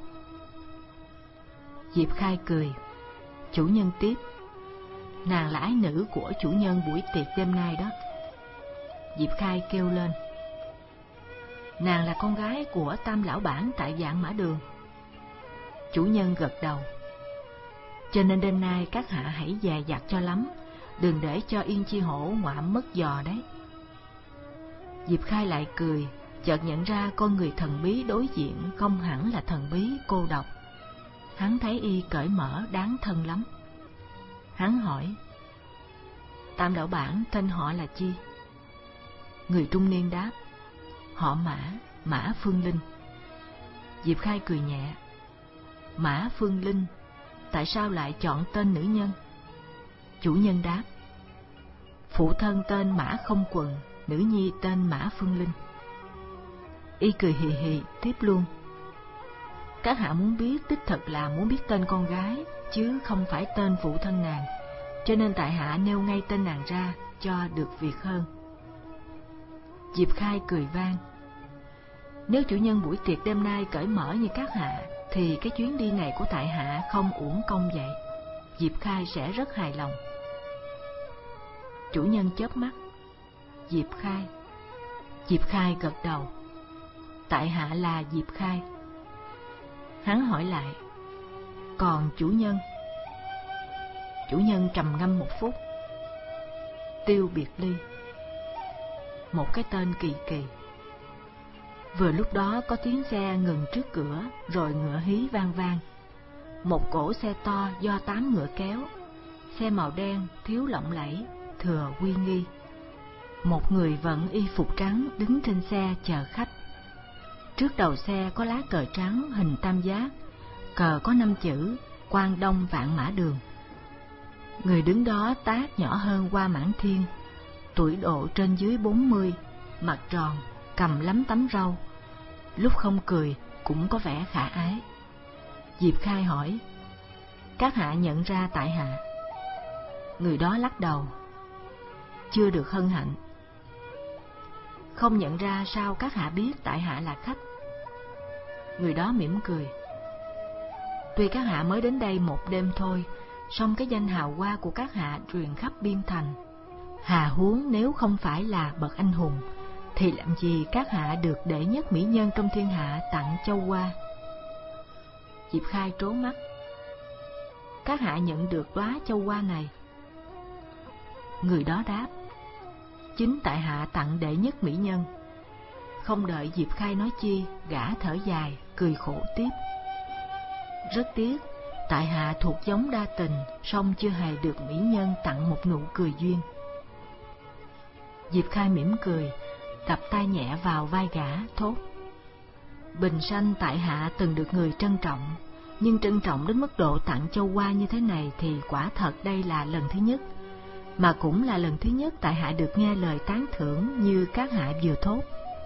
Diệp Khai cười. Chủ nhân tiếp. Nàng là ái nữ của chủ nhân buổi tiệc đêm nay đó. Diệp Khai kêu lên. Nàng là con gái của Tam lão bản tại Vạn Mã Đường. Chủ nhân gật đầu. Cho nên đêm nay các hạ hãy dè dặt cho lắm, đừng để cho Yên chi hổ ngoạm mất giò đấy. Diệp Khai lại cười, chợt nhận ra con người thần bí đối diện không hẳn là thần bí cô độc. Hắn thấy y cởi mở đáng thân lắm. Hắn hỏi. Tam lão bản tên họ là chi? Người trung niên đáp. Họ Mã, Mã Phương Linh. Diệp Khai cười nhẹ. Mã Phương Linh, tại sao lại chọn tên nữ nhân? Chủ nhân đáp. Phụ thân tên Mã Không Quần, nữ nhi tên Mã Phương Linh. Y cười hì hì tiếp luôn. Các hạ muốn biết đích thực là muốn biết tên con gái, chứ không phải tên phụ thân nàng, cho nên tại hạ nêu ngay tên nàng ra cho được việc hơn. Diệp Khai cười vang. Nếu chủ nhân buổi tiệc đêm nay cởi mở như các hạ, thì cái chuyến đi này của tại hạ không uổng công vậy. Diệp Khai sẽ rất hài lòng. Chủ nhân chớp mắt. Diệp Khai. Diệp Khai gật đầu. Tại hạ là Diệp Khai. Hắn hỏi lại. Còn chủ nhân? Chủ nhân trầm ngâm một phút. Tiêu Biệt Ly. Một cái tên kỳ kỳ. Vừa lúc đó có tiếng xe ngừng trước cửa, rồi ngựa hí vang vang. Một cỗ xe to do tám ngựa kéo. Xe màu đen, thiếu lộng lẫy, thừa uy nghi. Một người vận y phục trắng đứng trên xe chờ khách. Trước đầu xe có lá cờ trắng hình tam giác, cờ có năm chữ Quang Đông Vạn Mã Đường. Người đứng đó tát nhỏ hơn Hoa Mãn Thiên, tuổi độ trên dưới bốn mươi, mặt tròn, cầm lắm tấm râu, lúc không cười cũng có vẻ khả ái. Diệp Khai hỏi. Các hạ nhận ra tại hạ? Người đó lắc đầu. chưa được hân hạnh. Không nhận ra sao các hạ biết tại hạ là khách? Người đó mỉm cười. Tuy các hạ mới đến đây một đêm thôi, song cái danh hào hoa của các hạ truyền khắp biên thành. Hà huống nếu không phải là bậc anh hùng, thì làm gì các hạ được đệ nhất mỹ nhân trong thiên hạ tặng châu hoa? Diệp Khai trố mắt. Các hạ nhận được đóa châu hoa này? Người đó đáp. Chính tại hạ tặng đệ nhất mỹ nhân. Không đợi Diệp Khai nói chi, gã thở dài, cười khổ tiếp. Rất tiếc, tại hạ thuộc giống đa tình, song chưa hề được mỹ nhân tặng một nụ cười duyên. Diệp Khai mỉm cười, đập tay nhẹ vào vai gã, thốt. Bình sanh tại hạ từng được người trân trọng, nhưng trân trọng đến mức độ tặng châu hoa như thế này thì quả thật đây là lần thứ nhất, mà cũng là lần thứ nhất tại hạ được nghe lời tán thưởng như các hạ vừa thốt.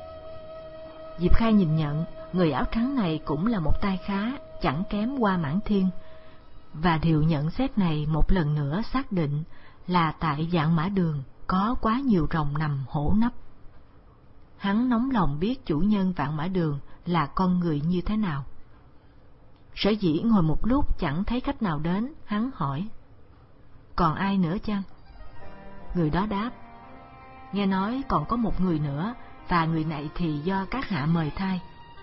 Diệp Khai nhìn nhận, người áo trắng này cũng là một tay khá, chẳng kém Hoa Mãn Thiên, và điều nhận xét này một lần nữa xác định là tại Vạn Mã Đường có quá nhiều rồng nằm hổ nấp. Hắn nóng lòng biết chủ nhân Vạn Mã Đường là con người như thế nào. Sở dĩ ngồi một lúc chẳng thấy khách nào đến, hắn hỏi. Còn ai nữa chăng? Người đó đáp. Nghe nói còn có một người nữa, và người này thì do các hạ mời thay.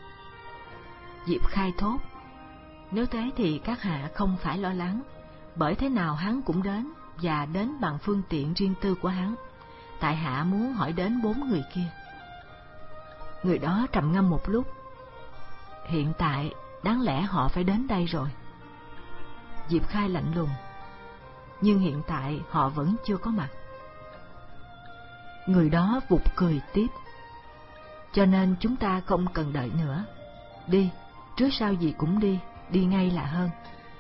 Diệp Khai thốt. Nếu thế thì các hạ không phải lo lắng, bởi thế nào hắn cũng đến, và đến bằng phương tiện riêng tư của hắn. Tại hạ muốn hỏi đến bốn người kia. Người đó trầm ngâm một lúc. Hiện tại đáng lẽ họ phải đến đây rồi. Diệp Khai lạnh lùng. Nhưng hiện tại họ vẫn chưa có mặt. Người đó vụt cười tiếp. Cho nên chúng ta không cần đợi nữa. Đi, trước sau gì cũng đi, đi ngay là hơn.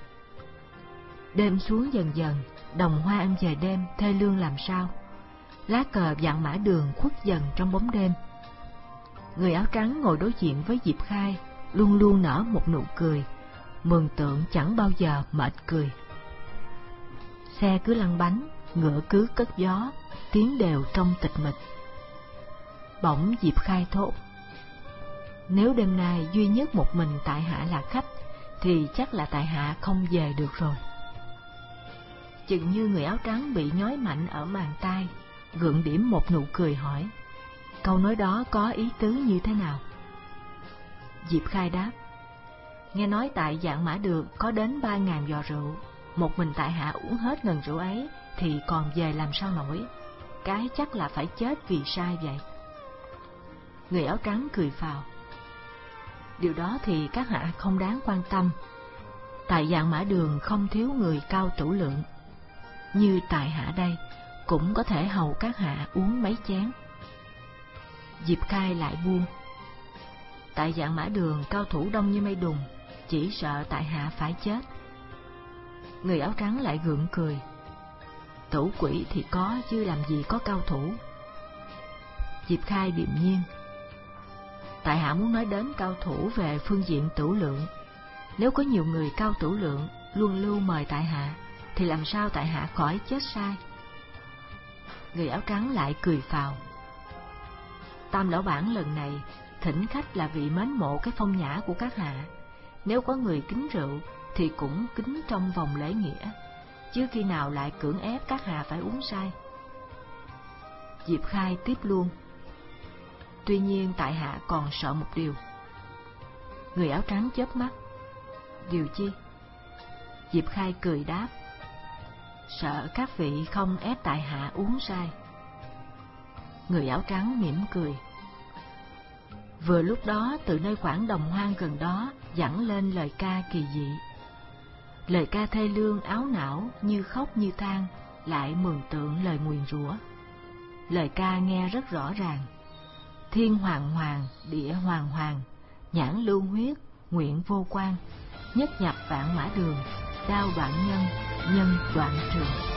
Đêm xuống dần dần, đồng hoa ăn về đêm thê lương làm sao. Lá cờ Vạn Mã Đường khuất dần trong bóng đêm. Người áo trắng ngồi đối diện với Diệp Khai luôn luôn nở một nụ cười, mường tượng chẳng bao giờ mệt cười. Xe cứ lăn bánh, ngựa cứ cất gió, tiếng đều trong tịch mịch. Bỗng Diệp Khai thốt. Nếu đêm nay duy nhất một mình tại hạ là khách, thì chắc là tại hạ không về được rồi. Chừng như người áo trắng bị nhói mạnh ở màng tai, gượng điểm một nụ cười hỏi. Câu nói đó có ý tứ như thế nào? Diệp Khai đáp. Nghe nói tại Vạn Mã Đường có đến ba ngàn giò rượu, một mình tại hạ uống hết ngần rượu ấy thì còn về làm sao nổi. Cái chắc là phải chết vì sai vậy. Người áo trắng cười phào. Điều đó thì các hạ không đáng quan tâm. Tại Vạn Mã Đường không thiếu người cao tủ lượng. Như tại hạ đây cũng có thể hầu các hạ uống mấy chén. Diệp Khai lại buông. Tại Vạn Mã Đường cao thủ đông như mây đùng, chỉ sợ tại hạ phải chết. Người áo trắng lại gượng cười. Tủ quỷ thì có, chứ làm gì có cao thủ. Diệp Khai điềm nhiên. Tại hạ muốn nói đến cao thủ về phương diện tửu lượng. Nếu có nhiều người cao tửu lượng luôn lưu mời tại hạ, thì làm sao tại hạ khỏi chết sai? Người áo trắng lại cười phào. Tam lão bản lần này thỉnh khách là vì mến mộ cái phong nhã của các hạ. Nếu có người kính rượu thì cũng kính trong vòng lễ nghĩa, chứ khi nào lại cưỡng ép các hạ phải uống say. Diệp Khai tiếp luôn. Tuy nhiên tại hạ còn sợ một điều. Người áo trắng chớp mắt. Điều chi? Diệp Khai cười đáp. Sợ các vị không ép tại hạ uống say. Người áo trắng mỉm cười. Vừa lúc đó từ nơi khoảng đồng hoang gần đó vẳng lên lời ca kỳ dị. Lời ca thê lương áo não, như khóc như than, lại mường tượng lời nguyền rủa. Lời ca nghe rất rõ ràng. Thiên hoàng hoàng, địa hoàng hoàng, nhãn lưu huyết, nguyện vô quan, nhất nhập Vạn Mã Đường, đao đoạn nhân, nhân đoạn trường.